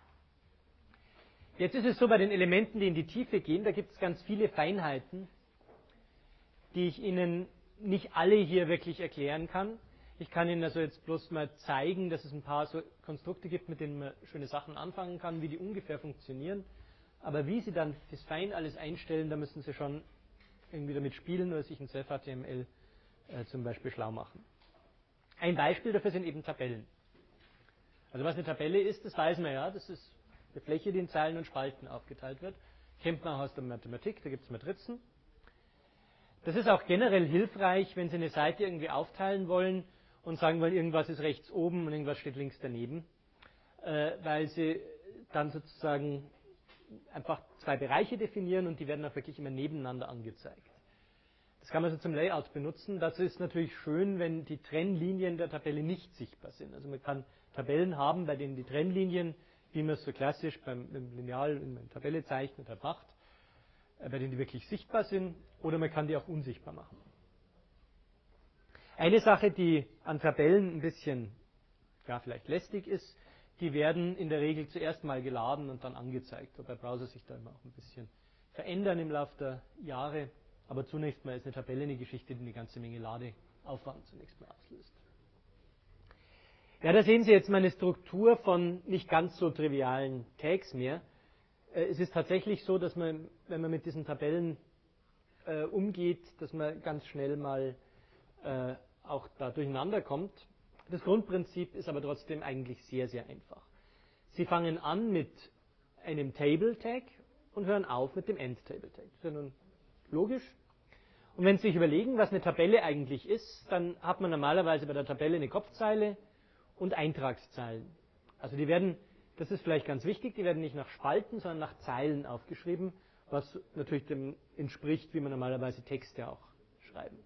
Jetzt ist es so, bei den Elementen, die in die Tiefe gehen, da gibt es ganz viele Feinheiten, die ich Ihnen nicht alle hier wirklich erklären kann. Ich kann Ihnen also jetzt bloß mal zeigen, dass es ein paar so Konstrukte gibt, mit denen man schöne Sachen anfangen kann, wie die ungefähr funktionieren. Aber wie Sie dann das fein alles einstellen, da müssen Sie schon irgendwie damit spielen oder sich in Self-H T M L äh, zum Beispiel schlau machen. Ein Beispiel dafür sind eben Tabellen. Also was eine Tabelle ist, das weiß man ja, das ist eine Fläche, die in Zeilen und Spalten aufgeteilt wird. Kennt man auch aus der Mathematik, da gibt es Matrizen. Das ist auch generell hilfreich, wenn Sie eine Seite irgendwie aufteilen wollen und sagen wollen, irgendwas ist rechts oben und irgendwas steht links daneben, äh, weil sie dann sozusagen einfach zwei Bereiche definieren und die werden auch wirklich immer nebeneinander angezeigt. Das kann man so zum Layout benutzen. Das ist natürlich schön, wenn die Trennlinien der Tabelle nicht sichtbar sind. Also man kann Tabellen haben, bei denen die Trennlinien, wie man es so klassisch beim, beim Lineal in der Tabelle zeichnet hat, macht, äh, bei denen die wirklich sichtbar sind, oder man kann die auch unsichtbar machen. Eine Sache, die an Tabellen ein bisschen, ja, vielleicht lästig ist, die werden in der Regel zuerst mal geladen und dann angezeigt, wobei Browser sich da immer auch ein bisschen verändern im Laufe der Jahre. Aber zunächst mal ist eine Tabelle eine Geschichte, die eine ganze Menge Ladeaufwand zunächst mal auslöst. Ja, da sehen Sie jetzt mal eine Struktur von nicht ganz so trivialen Tags mehr. Es ist tatsächlich so, dass man, wenn man mit diesen Tabellen äh, umgeht, dass man ganz schnell mal äh, auch da durcheinander kommt. Das Grundprinzip ist aber trotzdem eigentlich sehr, sehr einfach. Sie fangen an mit einem Table-Tag und hören auf mit dem End-Table-Tag. Das ist ja nun logisch. Und wenn Sie sich überlegen, was eine Tabelle eigentlich ist, dann hat man normalerweise bei der Tabelle eine Kopfzeile und Eintragszeilen. Also die werden, das ist vielleicht ganz wichtig, die werden nicht nach Spalten, sondern nach Zeilen aufgeschrieben, was natürlich dem entspricht, wie man normalerweise Texte auch schreiben.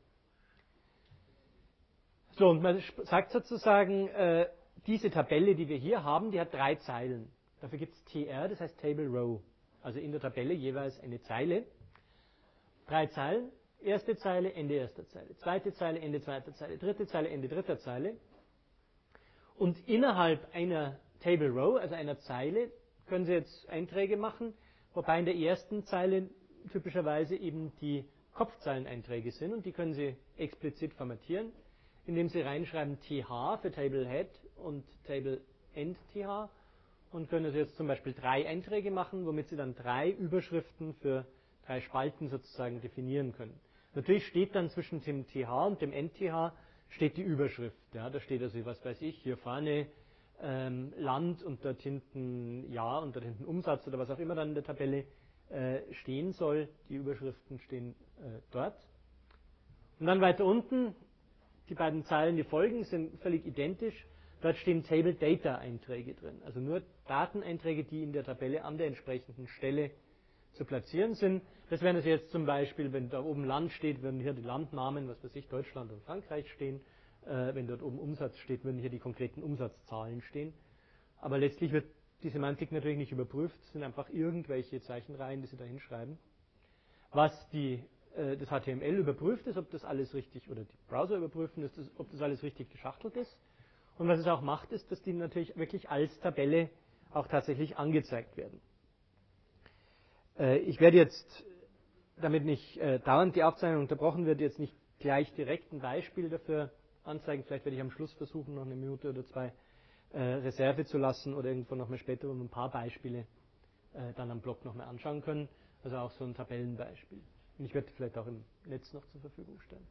So, und man sagt sozusagen, äh, diese Tabelle, die wir hier haben, die hat drei Zeilen. Dafür gibt es T R, das heißt Table Row. Also in der Tabelle jeweils eine Zeile. Drei Zeilen, erste Zeile, Ende erster Zeile, zweite Zeile, Ende zweiter Zeile, dritte Zeile, Ende dritter Zeile. Und innerhalb einer Table Row, also einer Zeile, können Sie jetzt Einträge machen, wobei in der ersten Zeile typischerweise eben die Kopfzeileneinträge sind und die können Sie explizit formatieren, indem Sie reinschreiben T H für Table Head und Table End T H und können also jetzt zum Beispiel drei Einträge machen, womit Sie dann drei Überschriften für drei Spalten sozusagen definieren können. Natürlich steht dann zwischen dem T H und dem End T H steht die Überschrift. Ja, da steht also, was weiß ich, hier vorne ähm, Land und dort hinten Jahr und dort hinten Umsatz oder was auch immer dann in der Tabelle äh, stehen soll. Die Überschriften stehen äh, dort. Und dann weiter unten, die beiden Zeilen, die folgen, sind völlig identisch. Dort stehen Table Data Einträge drin. Also nur Dateneinträge, die in der Tabelle an der entsprechenden Stelle zu platzieren sind. Das wären also jetzt zum Beispiel, wenn da oben Land steht, würden hier die Landnamen, was weiß ich, Deutschland und Frankreich stehen. Äh, wenn dort oben Umsatz steht, würden hier die konkreten Umsatzzahlen stehen. Aber letztlich wird die Semantik natürlich nicht überprüft. Es sind einfach irgendwelche Zeichenreihen, die Sie da hinschreiben. Was die, äh, das H T M L überprüft ist, ob das alles richtig, oder die Browser überprüfen, ist das, ob das alles richtig geschachtelt ist. Und was es auch macht, ist, dass die natürlich wirklich als Tabelle auch tatsächlich angezeigt werden. Äh, ich werde jetzt, damit nicht äh, dauernd die Aufzeichnung unterbrochen wird, jetzt nicht gleich direkt ein Beispiel dafür anzeigen. Vielleicht werde ich am Schluss versuchen, noch eine Minute oder zwei äh, Reserve zu lassen oder irgendwo noch mal später um ein paar Beispiele äh, dann am Blog noch mal anschauen können. Also auch so ein Tabellenbeispiel. Und ich werde vielleicht auch im Netz noch zur Verfügung stellen.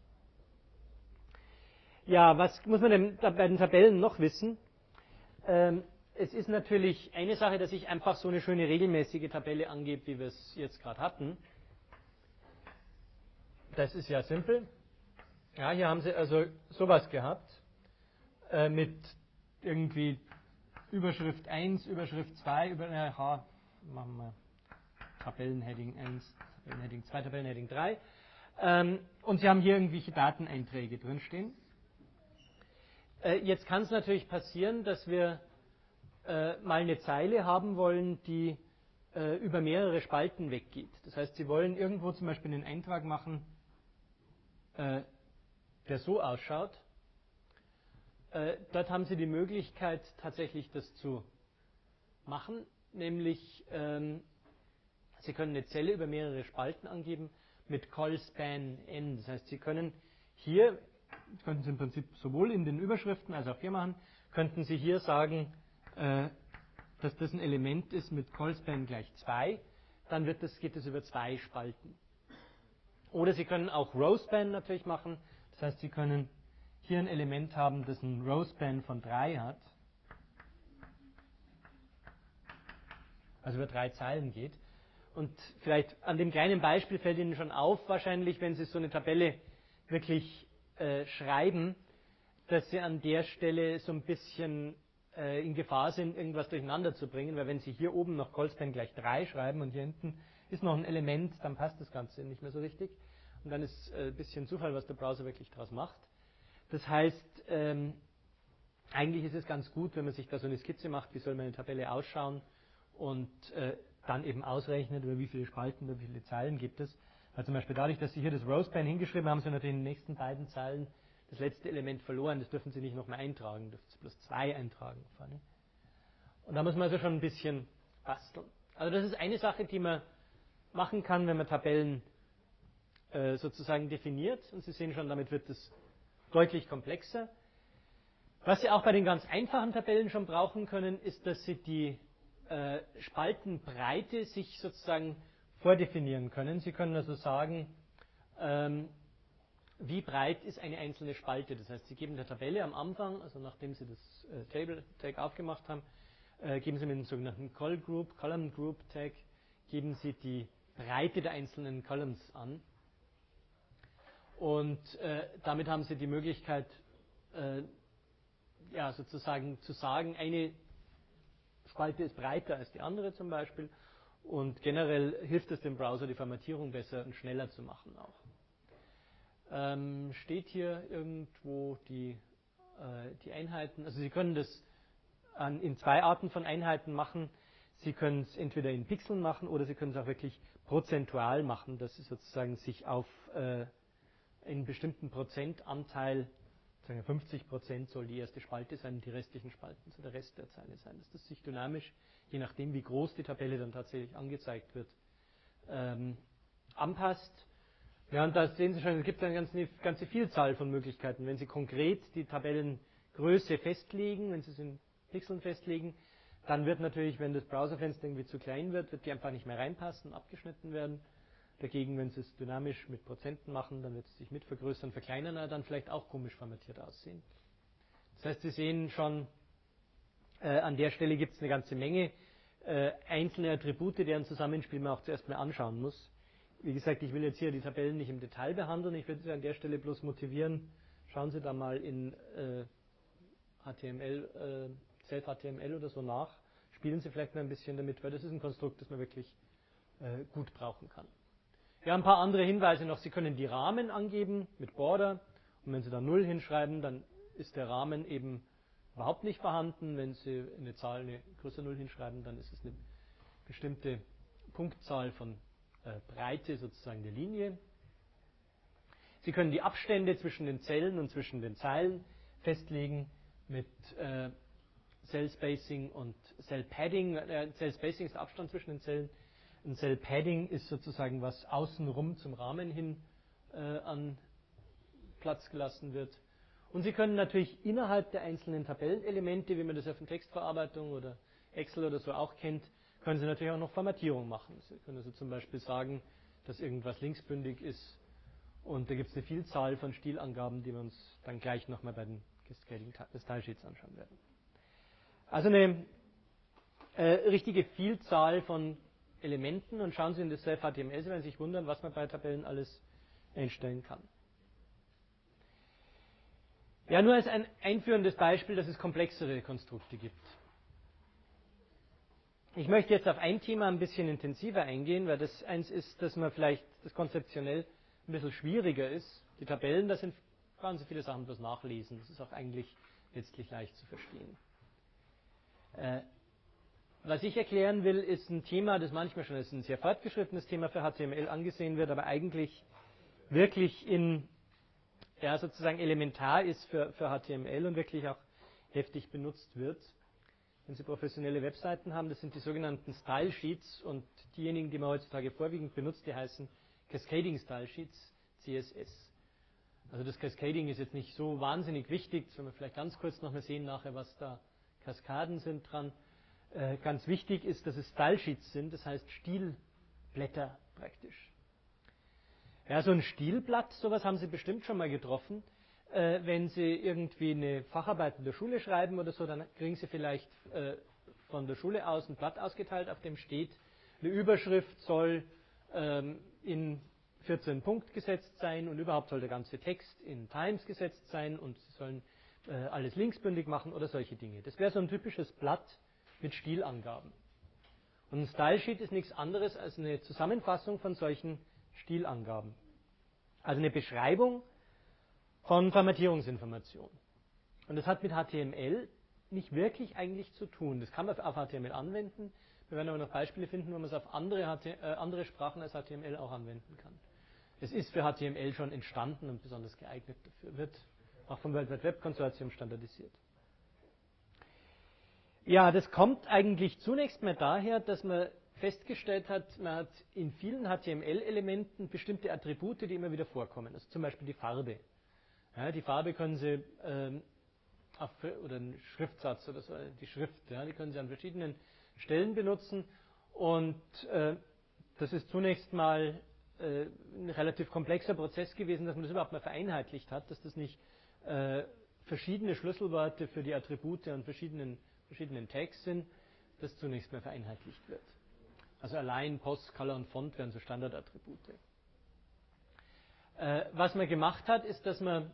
Ja, was muss man denn bei den Tabellen noch wissen? Ähm, es ist natürlich eine Sache, dass ich einfach so eine schöne regelmäßige Tabelle angebe, wie wir es jetzt gerade hatten. Das ist ja simpel. Ja, hier haben Sie also sowas gehabt äh, mit irgendwie Überschrift eins, Überschrift zwei, über, äh, machen wir Tabellenheading eins, Tabellenheading zwei, Tabellenheading drei. Ähm, und Sie haben hier irgendwelche Dateneinträge drinstehen. Äh, jetzt kann es natürlich passieren, dass wir äh, mal eine Zeile haben wollen, die äh, über mehrere Spalten weggeht. Das heißt, Sie wollen irgendwo zum Beispiel einen Eintrag machen, äh, der so ausschaut. Äh, dort haben Sie die Möglichkeit, tatsächlich das zu machen, nämlich ähm, Sie können eine Zelle über mehrere Spalten angeben mit call-span n. Das heißt, Sie können hier, könnten Sie im Prinzip sowohl in den Überschriften als auch hier machen, könnten Sie hier sagen, äh, dass das ein Element ist mit call-span gleich zwei, dann wird das, geht es über zwei Spalten. Oder Sie können auch row-span natürlich machen, das heißt, Sie können hier ein Element haben, das ein row-span von drei hat, also über drei Zeilen geht. Und vielleicht an dem kleinen Beispiel fällt Ihnen schon auf, wahrscheinlich, wenn Sie so eine Tabelle wirklich äh, schreiben, dass Sie an der Stelle so ein bisschen äh, in Gefahr sind, irgendwas durcheinander zu bringen, weil wenn Sie hier oben noch Colspan gleich drei schreiben und hier hinten ist noch ein Element, dann passt das Ganze nicht mehr so richtig. Und dann ist äh, ein bisschen Zufall, was der Browser wirklich daraus macht. Das heißt, ähm, eigentlich ist es ganz gut, wenn man sich da so eine Skizze macht, wie soll meine Tabelle ausschauen und äh, dann eben ausrechnet, über wie viele Spalten, über wie viele Zeilen gibt es. Weil zum Beispiel dadurch, dass Sie hier das Rowspan hingeschrieben haben, Sie natürlich in den nächsten beiden Zeilen das letzte Element verloren. Das dürfen Sie nicht noch mehr eintragen, dürfen Sie bloß zwei eintragen vorne. Und da muss man also schon ein bisschen basteln. Also das ist eine Sache, die man machen kann, wenn man Tabellen äh, sozusagen definiert. Und Sie sehen schon, damit wird es deutlich komplexer. Was Sie auch bei den ganz einfachen Tabellen schon brauchen können, ist, dass Sie die äh, Spaltenbreite sich sozusagen vordefinieren können. Sie können also sagen, ähm, wie breit ist eine einzelne Spalte. Das heißt, Sie geben der Tabelle am Anfang, also nachdem Sie das äh, Table Tag aufgemacht haben, äh, geben Sie mit dem sogenannten Col Group, Column Group Tag, geben Sie die Breite der einzelnen Columns an. Und äh, damit haben Sie die Möglichkeit, äh, ja, sozusagen zu sagen, eine Spalte ist breiter als die andere zum Beispiel. Und generell hilft es dem Browser, die Formatierung besser und schneller zu machen auch. Ähm, steht hier irgendwo die, äh, die Einheiten? Also Sie können das an, in zwei Arten von Einheiten machen. Sie können es entweder in Pixeln machen oder Sie können es auch wirklich prozentual machen, dass Sie sozusagen sich auf äh, einen bestimmten Prozentanteil, sagen wir fünfzig Prozent soll die erste Spalte sein, die restlichen Spalten soll der Rest der Zeile sein. Dass das sich dynamisch, je nachdem wie groß die Tabelle dann tatsächlich angezeigt wird, ähm, anpasst. Ja, und da sehen Sie schon, es gibt eine ganze, ganze Vielzahl von Möglichkeiten. Wenn Sie konkret die Tabellengröße festlegen, wenn Sie es in Pixeln festlegen, dann wird natürlich, wenn das Browserfenster irgendwie zu klein wird, wird die einfach nicht mehr reinpassen, abgeschnitten werden. Dagegen, wenn Sie es dynamisch mit Prozenten machen, dann wird es sich mit vergrößern, verkleinern, aber dann vielleicht auch komisch formatiert aussehen. Das heißt, Sie sehen schon, äh, an der Stelle gibt es eine ganze Menge äh, einzelne Attribute, deren Zusammenspiel man auch zuerst mal anschauen muss. Wie gesagt, ich will jetzt hier die Tabellen nicht im Detail behandeln, ich würde Sie an der Stelle bloß motivieren, schauen Sie da mal in äh, H T M L, äh, Self-H T M L oder so nach, spielen Sie vielleicht mal ein bisschen damit, weil das ist ein Konstrukt, das man wirklich äh, gut brauchen kann. Ja, ein paar andere Hinweise noch. Sie können die Rahmen angeben mit Border und wenn Sie da null hinschreiben, dann ist der Rahmen eben überhaupt nicht vorhanden. Wenn Sie eine Zahl, eine größere null hinschreiben, dann ist es eine bestimmte Punktzahl von äh, Breite sozusagen der Linie. Sie können die Abstände zwischen den Zellen und zwischen den Zeilen festlegen mit äh, Cell Spacing und Cell Padding. Äh, Cell Spacing ist der Abstand zwischen den Zellen. Ein Cell Padding ist sozusagen, was außenrum zum Rahmen hin äh, an Platz gelassen wird. Und Sie können natürlich innerhalb der einzelnen Tabellenelemente, wie man das ja von Textverarbeitung oder Excel oder so auch kennt, können Sie natürlich auch noch Formatierung machen. Sie können also zum Beispiel sagen, dass irgendwas linksbündig ist. Und da gibt es eine Vielzahl von Stilangaben, die wir uns dann gleich nochmal bei den Cascading Style Sheets anschauen werden. Also eine äh, richtige Vielzahl von Elementen, und schauen Sie in das Self-H T M L, Sie werden sich wundern, was man bei Tabellen alles einstellen kann. Ja, nur als ein einführendes Beispiel, dass es komplexere Konstrukte gibt. Ich möchte jetzt auf ein Thema ein bisschen intensiver eingehen, weil das eins ist, dass man vielleicht das konzeptionell ein bisschen schwieriger ist. Die Tabellen, da sind ganz viele Sachen bloß nachlesen. Das ist auch eigentlich letztlich leicht zu verstehen. Äh, Was ich erklären will, ist ein Thema, das manchmal schon als ein sehr fortgeschrittenes Thema für H T M L angesehen wird, aber eigentlich wirklich in, ja, sozusagen elementar ist für, für H T M L und wirklich auch heftig benutzt wird. Wenn Sie professionelle Webseiten haben, das sind die sogenannten Style Sheets, und diejenigen, die man heutzutage vorwiegend benutzt, die heißen Cascading Style Sheets, C S S. Also das Cascading ist jetzt nicht so wahnsinnig wichtig, das werden wir vielleicht ganz kurz noch mal sehen nachher, was da Kaskaden sind dran. Äh, ganz wichtig ist, dass es Style Sheets sind, das heißt Stilblätter praktisch. Ja, so ein Stilblatt, sowas haben Sie bestimmt schon mal getroffen. Äh, wenn Sie irgendwie eine Facharbeit in der Schule schreiben oder so, dann kriegen Sie vielleicht äh, von der Schule aus ein Blatt ausgeteilt, auf dem steht, eine Überschrift soll ähm, in vierzehn Punkt gesetzt sein und überhaupt soll der ganze Text in Times gesetzt sein und Sie sollen äh, alles linksbündig machen oder solche Dinge. Das wäre so ein typisches Blatt mit Stilangaben. Und ein Stylesheet ist nichts anderes als eine Zusammenfassung von solchen Stilangaben. Also eine Beschreibung von Formatierungsinformationen. Und das hat mit H T M L nicht wirklich eigentlich zu tun. Das kann man auf H T M L anwenden. Wir werden aber noch Beispiele finden, wo man es auf andere, H T M L, äh, andere Sprachen als H T M L auch anwenden kann. Es ist für H T M L schon entstanden und besonders geeignet dafür. Wird auch vom World Wide Web Consortium standardisiert. Ja, das kommt eigentlich zunächst mal daher, dass man festgestellt hat, man hat in vielen H T M L-Elementen bestimmte Attribute, die immer wieder vorkommen. Also zum Beispiel die Farbe. Ja, die Farbe können Sie, ähm, auf, oder ein Schriftsatz oder so, die Schrift, ja, die können Sie an verschiedenen Stellen benutzen. Und äh, das ist zunächst mal äh, ein relativ komplexer Prozess gewesen, dass man das überhaupt mal vereinheitlicht hat, dass das nicht äh, verschiedene Schlüsselworte für die Attribute an verschiedenen verschiedenen Tags sind, das zunächst mal vereinheitlicht wird. Also allein Post, Color und Font wären so Standardattribute. Äh, was man gemacht hat, ist, dass man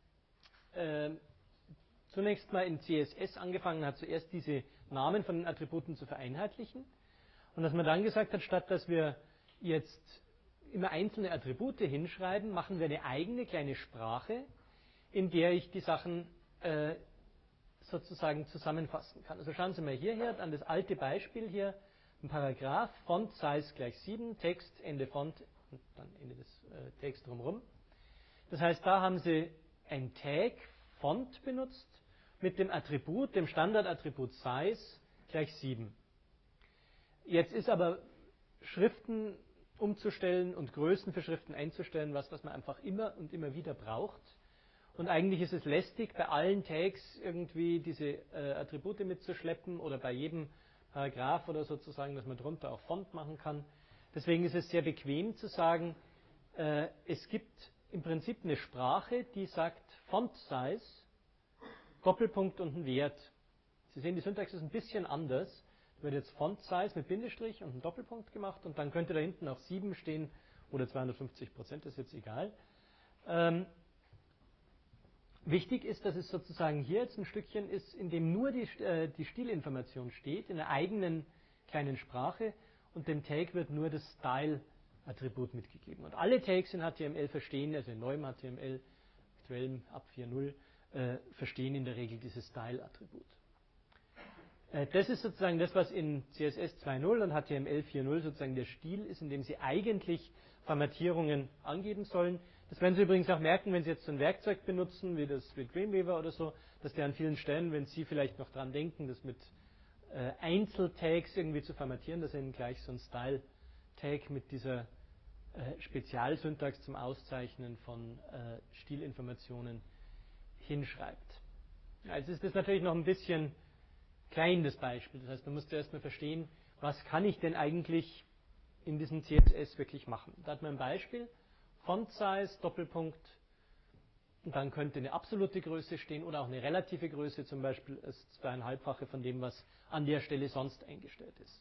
äh, zunächst mal in C S S angefangen hat, zuerst diese Namen von den Attributen zu vereinheitlichen und dass man dann gesagt hat, statt dass wir jetzt immer einzelne Attribute hinschreiben, machen wir eine eigene kleine Sprache, in der ich die Sachen äh, sozusagen zusammenfassen kann. Also schauen Sie mal hierher an das alte Beispiel hier, ein Paragraph, Font Size gleich sieben, Text, Ende Font und dann Ende des äh, Text drumherum. Das heißt, da haben Sie ein Tag Font benutzt mit dem Attribut, dem Standardattribut Size gleich sieben. Jetzt ist aber Schriften umzustellen und Größen für Schriften einzustellen, was, was man einfach immer und immer wieder braucht. Und eigentlich ist es lästig, bei allen Tags irgendwie diese äh, Attribute mitzuschleppen oder bei jedem Paragraph oder sozusagen, dass man drunter auch Font machen kann. Deswegen ist es sehr bequem zu sagen, äh, es gibt im Prinzip eine Sprache, die sagt Font Size, Doppelpunkt und ein Wert. Sie sehen, die Syntax ist ein bisschen anders. Da wird jetzt Font Size mit Bindestrich und einem Doppelpunkt gemacht und dann könnte da hinten auch sieben stehen oder zweihundertfünfzig Prozent, das ist jetzt egal. Ähm, Wichtig ist, dass es sozusagen hier jetzt ein Stückchen ist, in dem nur die, äh, die Stilinformation steht, in einer eigenen kleinen Sprache und dem Tag wird nur das Style-Attribut mitgegeben. Und alle Tags in H T M L verstehen, also in neuem H T M L, aktuellem ab vier Punkt null, äh, verstehen in der Regel dieses Style-Attribut. Äh, das ist sozusagen das, was in C S S zwei Punkt null und H T M L vier Punkt null sozusagen der Stil ist, in dem Sie eigentlich Formatierungen angeben sollen. Das werden Sie übrigens auch merken, wenn Sie jetzt so ein Werkzeug benutzen, wie das wie Dreamweaver oder so, dass der an vielen Stellen, wenn Sie vielleicht noch dran denken, das mit äh, Einzeltags irgendwie zu formatieren, dass er Ihnen gleich so ein Style-Tag mit dieser äh, Spezialsyntax zum Auszeichnen von äh, Stilinformationen hinschreibt. Also ist das natürlich noch ein bisschen klein, das Beispiel. Das heißt, man muss zuerst mal verstehen, was kann ich denn eigentlich in diesem C S S wirklich machen. Da hat man ein Beispiel. Font Size, Doppelpunkt, und dann könnte eine absolute Größe stehen oder auch eine relative Größe, zum Beispiel das zweieinhalbfache von dem, was an der Stelle sonst eingestellt ist.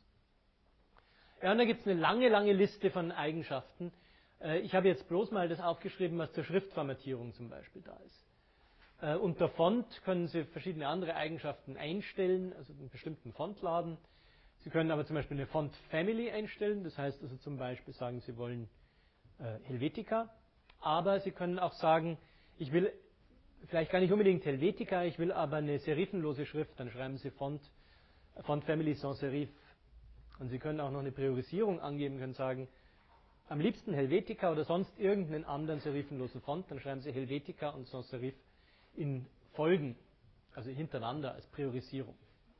Ja, und da gibt es eine lange, lange Liste von Eigenschaften. Ich habe jetzt bloß mal das aufgeschrieben, was zur Schriftformatierung zum Beispiel da ist. Unter Font können Sie verschiedene andere Eigenschaften einstellen, also einen bestimmten Fontladen. Sie können aber zum Beispiel eine Font Family einstellen, das heißt also zum Beispiel sagen, Sie wollen Helvetica, aber Sie können auch sagen, ich will vielleicht gar nicht unbedingt Helvetica, ich will aber eine serifenlose Schrift, dann schreiben Sie Font, Font Family Sans Serif. Und Sie können auch noch eine Priorisierung angeben, können sagen, am liebsten Helvetica oder sonst irgendeinen anderen serifenlosen Font, dann schreiben Sie Helvetica und Sans Serif in Folgen, also hintereinander als Priorisierung.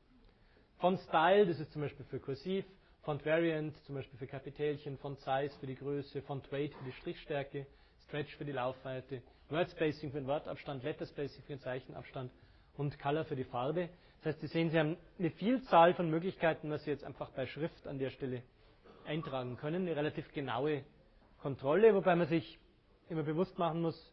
Font Style, das ist zum Beispiel für Kursiv, Font Variant, zum Beispiel für Kapitälchen, Font Size für die Größe, Font Weight für die Strichstärke, Stretch für die Laufweite, Word Spacing für den Wortabstand, Letter Spacing für den Zeichenabstand und Color für die Farbe. Das heißt, Sie sehen, Sie haben eine Vielzahl von Möglichkeiten, was Sie jetzt einfach bei Schrift an der Stelle eintragen können. Eine relativ genaue Kontrolle, wobei man sich immer bewusst machen muss,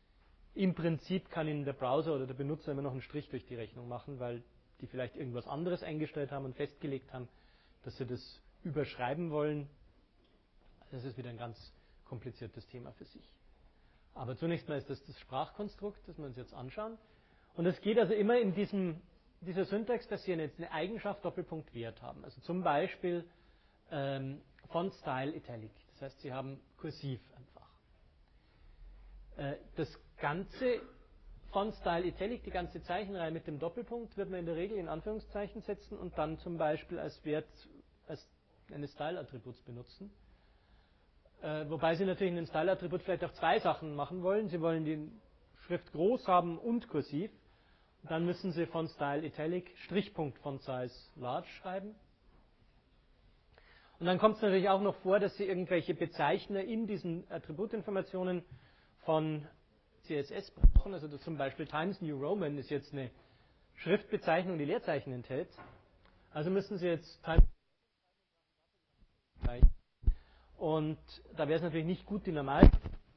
im Prinzip kann Ihnen der Browser oder der Benutzer immer noch einen Strich durch die Rechnung machen, weil die vielleicht irgendwas anderes eingestellt haben und festgelegt haben, dass sie das überschreiben wollen. Das ist wieder ein ganz kompliziertes Thema für sich. Aber zunächst mal ist das das Sprachkonstrukt, das wir uns jetzt anschauen. Und es geht also immer in diesem, dieser Syntax, dass Sie jetzt eine Eigenschaft Doppelpunkt Wert haben. Also zum Beispiel ähm, Font Style Italic. Das heißt, Sie haben kursiv einfach. Äh, das ganze Font Style Italic, die ganze Zeichenreihe mit dem Doppelpunkt, wird man in der Regel in Anführungszeichen setzen und dann zum Beispiel als Wert als eines Style-Attributs benutzen. Äh, wobei Sie natürlich in dem Style-Attribut vielleicht auch zwei Sachen machen wollen. Sie wollen die Schrift groß haben und kursiv. Und dann müssen Sie Font Style Italic Strichpunkt Font Size Large schreiben. Und dann kommt es natürlich auch noch vor, dass Sie irgendwelche Bezeichner in diesen Attributinformationen von C S S brauchen. Also zum Beispiel Times New Roman ist jetzt eine Schriftbezeichnung, die Leerzeichen enthält. Also müssen Sie jetzt Times und da wäre es natürlich nicht gut, die normal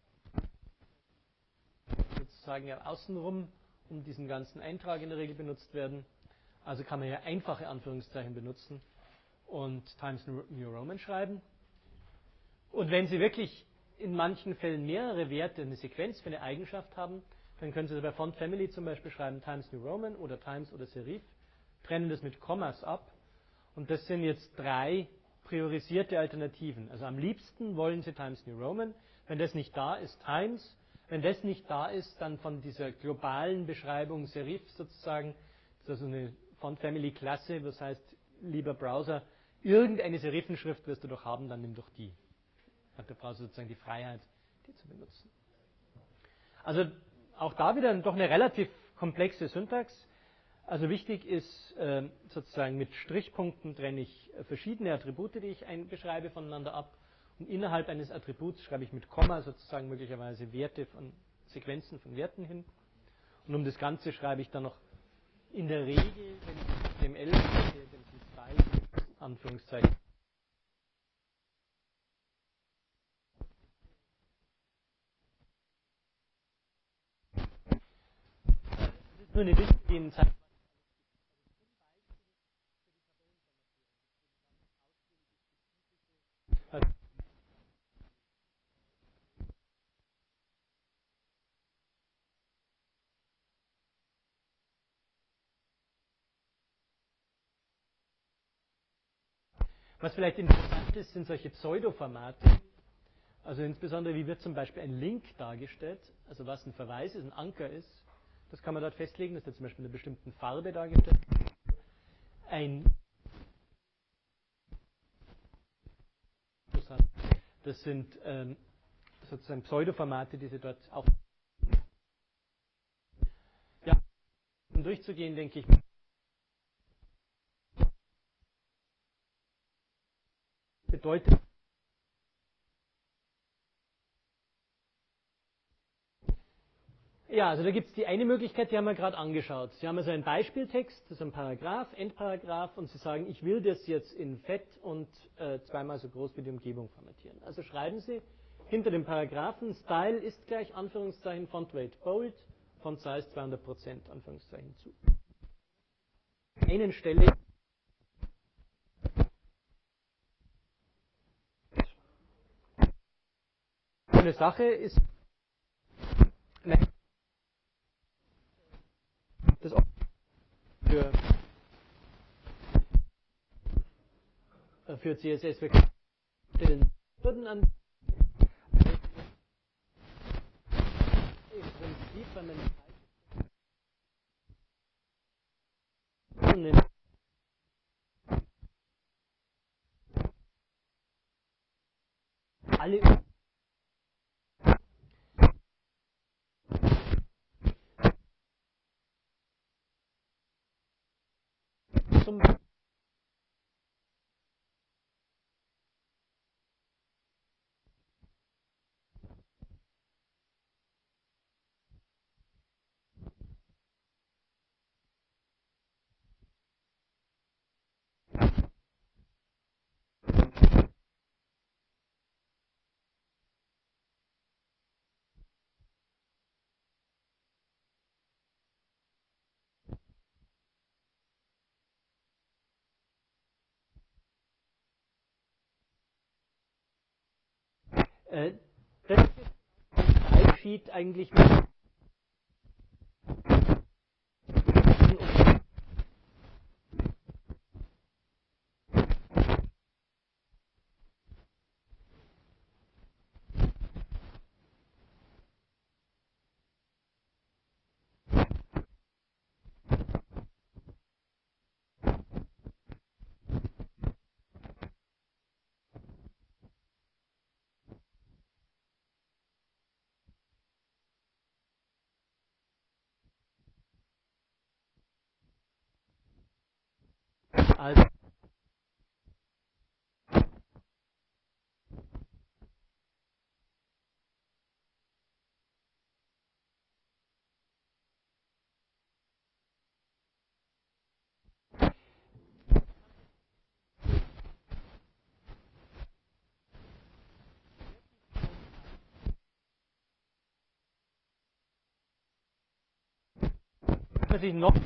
sozusagen ja außenrum um diesen ganzen Eintrag in der Regel benutzt werden. Also kann man ja einfache Anführungszeichen benutzen und Times New Roman schreiben. Und wenn Sie wirklich in manchen Fällen mehrere Werte, eine Sequenz für eine Eigenschaft haben, dann können Sie bei Font Family zum Beispiel schreiben Times New Roman oder Times oder Serif, trennen das mit Kommas ab. Und das sind jetzt drei priorisierte Alternativen. Also am liebsten wollen Sie Times New Roman. Wenn das nicht da ist, Times. Wenn das nicht da ist, dann von dieser globalen Beschreibung Serif sozusagen, das ist also eine Font Family Klasse, das heißt, lieber Browser, irgendeine Serifenschrift wirst du doch haben, dann nimm doch die. Hat der Browser sozusagen die Freiheit, die zu benutzen. Also auch da wieder doch eine relativ komplexe Syntax. Also wichtig ist äh, sozusagen mit Strichpunkten trenne ich verschiedene Attribute, die ich ein, beschreibe, voneinander ab. Und innerhalb eines Attributs schreibe ich mit Komma sozusagen möglicherweise Werte von Sequenzen von Werten hin. Und um das Ganze schreibe ich dann noch in der Regel, wenn ich H T M L spreche, den Style, Anführungszeichen. Das ist nur eine Liste, die in Zeit Was vielleicht interessant ist, sind solche Pseudoformate. Also insbesondere, wie wird zum Beispiel ein Link dargestellt, also was ein Verweis ist, ein Anker ist. Das kann man dort festlegen, das wird zum Beispiel in einer bestimmten Farbe dargestellt. Ein Das sind ähm, sozusagen Pseudoformate, die Sie dort auch. Ja, um durchzugehen, denke ich. Bedeutet. Ja, also da gibt es die eine Möglichkeit, die haben wir gerade angeschaut. Sie haben also einen Beispieltext, das ist ein Paragraph, Endparagraph, und Sie sagen, ich will das jetzt in Fett und äh, zweimal so groß wie die Umgebung formatieren. Also schreiben Sie hinter dem Paragraphen, Style ist gleich, Anführungszeichen, Font Weight Bold, Font Size zweihundert Prozent, Anführungszeichen zu. An einer Stelle eine Sache ist, das für, für C S S, wir stellen Hürden an. Im Prinzip, wenn man alle zum äh, das ist ein Sheet eigentlich mit Also was ich noch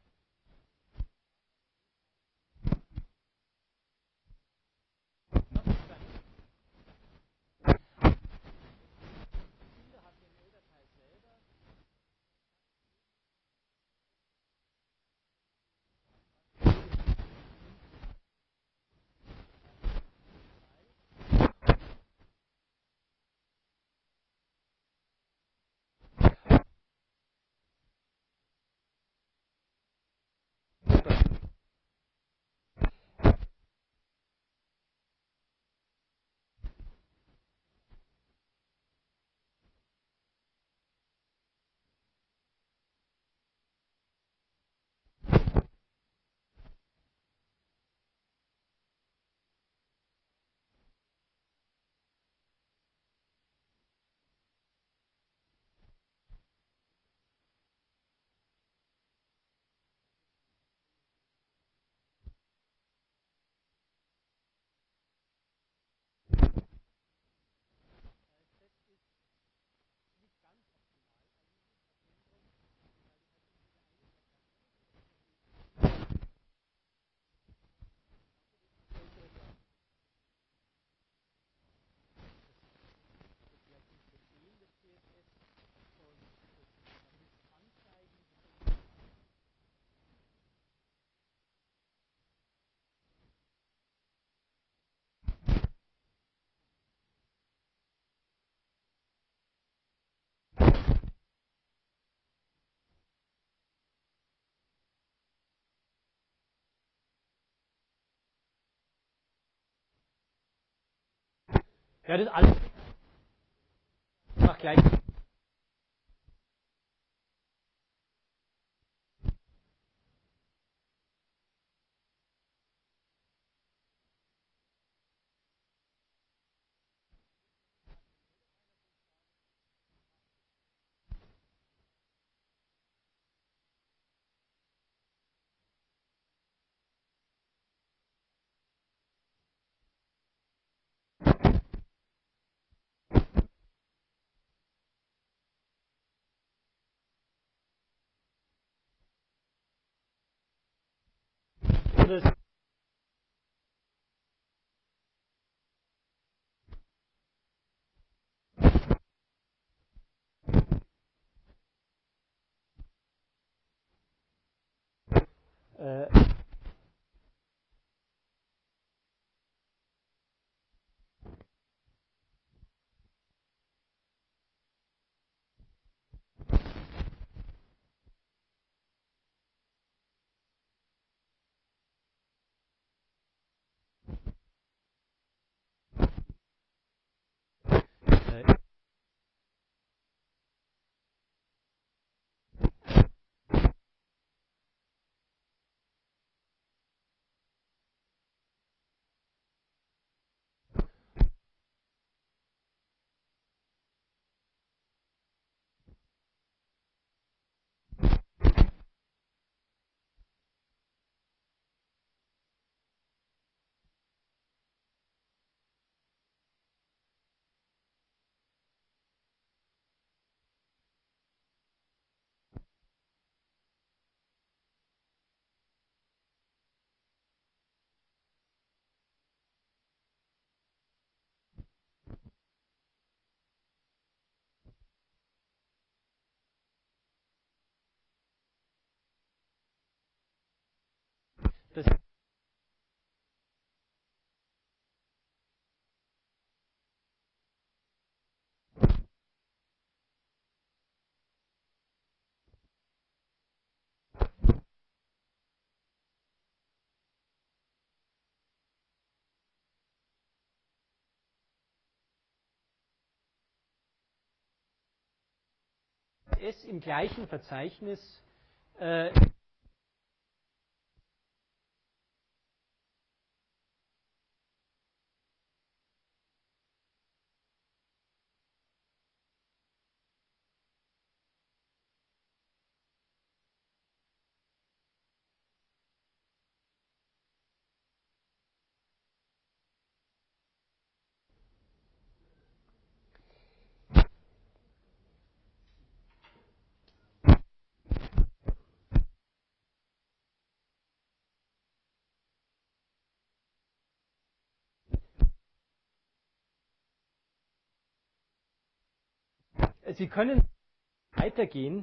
ja, das alles nach gleich. Das äh, äh, das ist im gleichen Verzeichnis äh, Sie können weitergehen.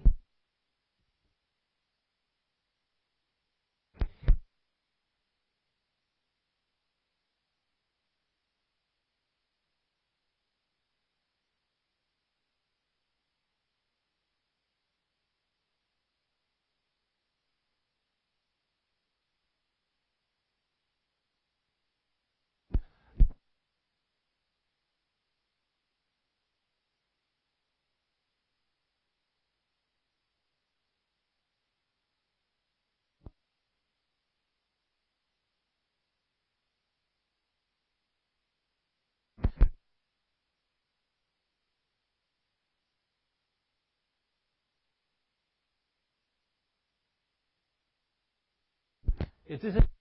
Jetzt ist es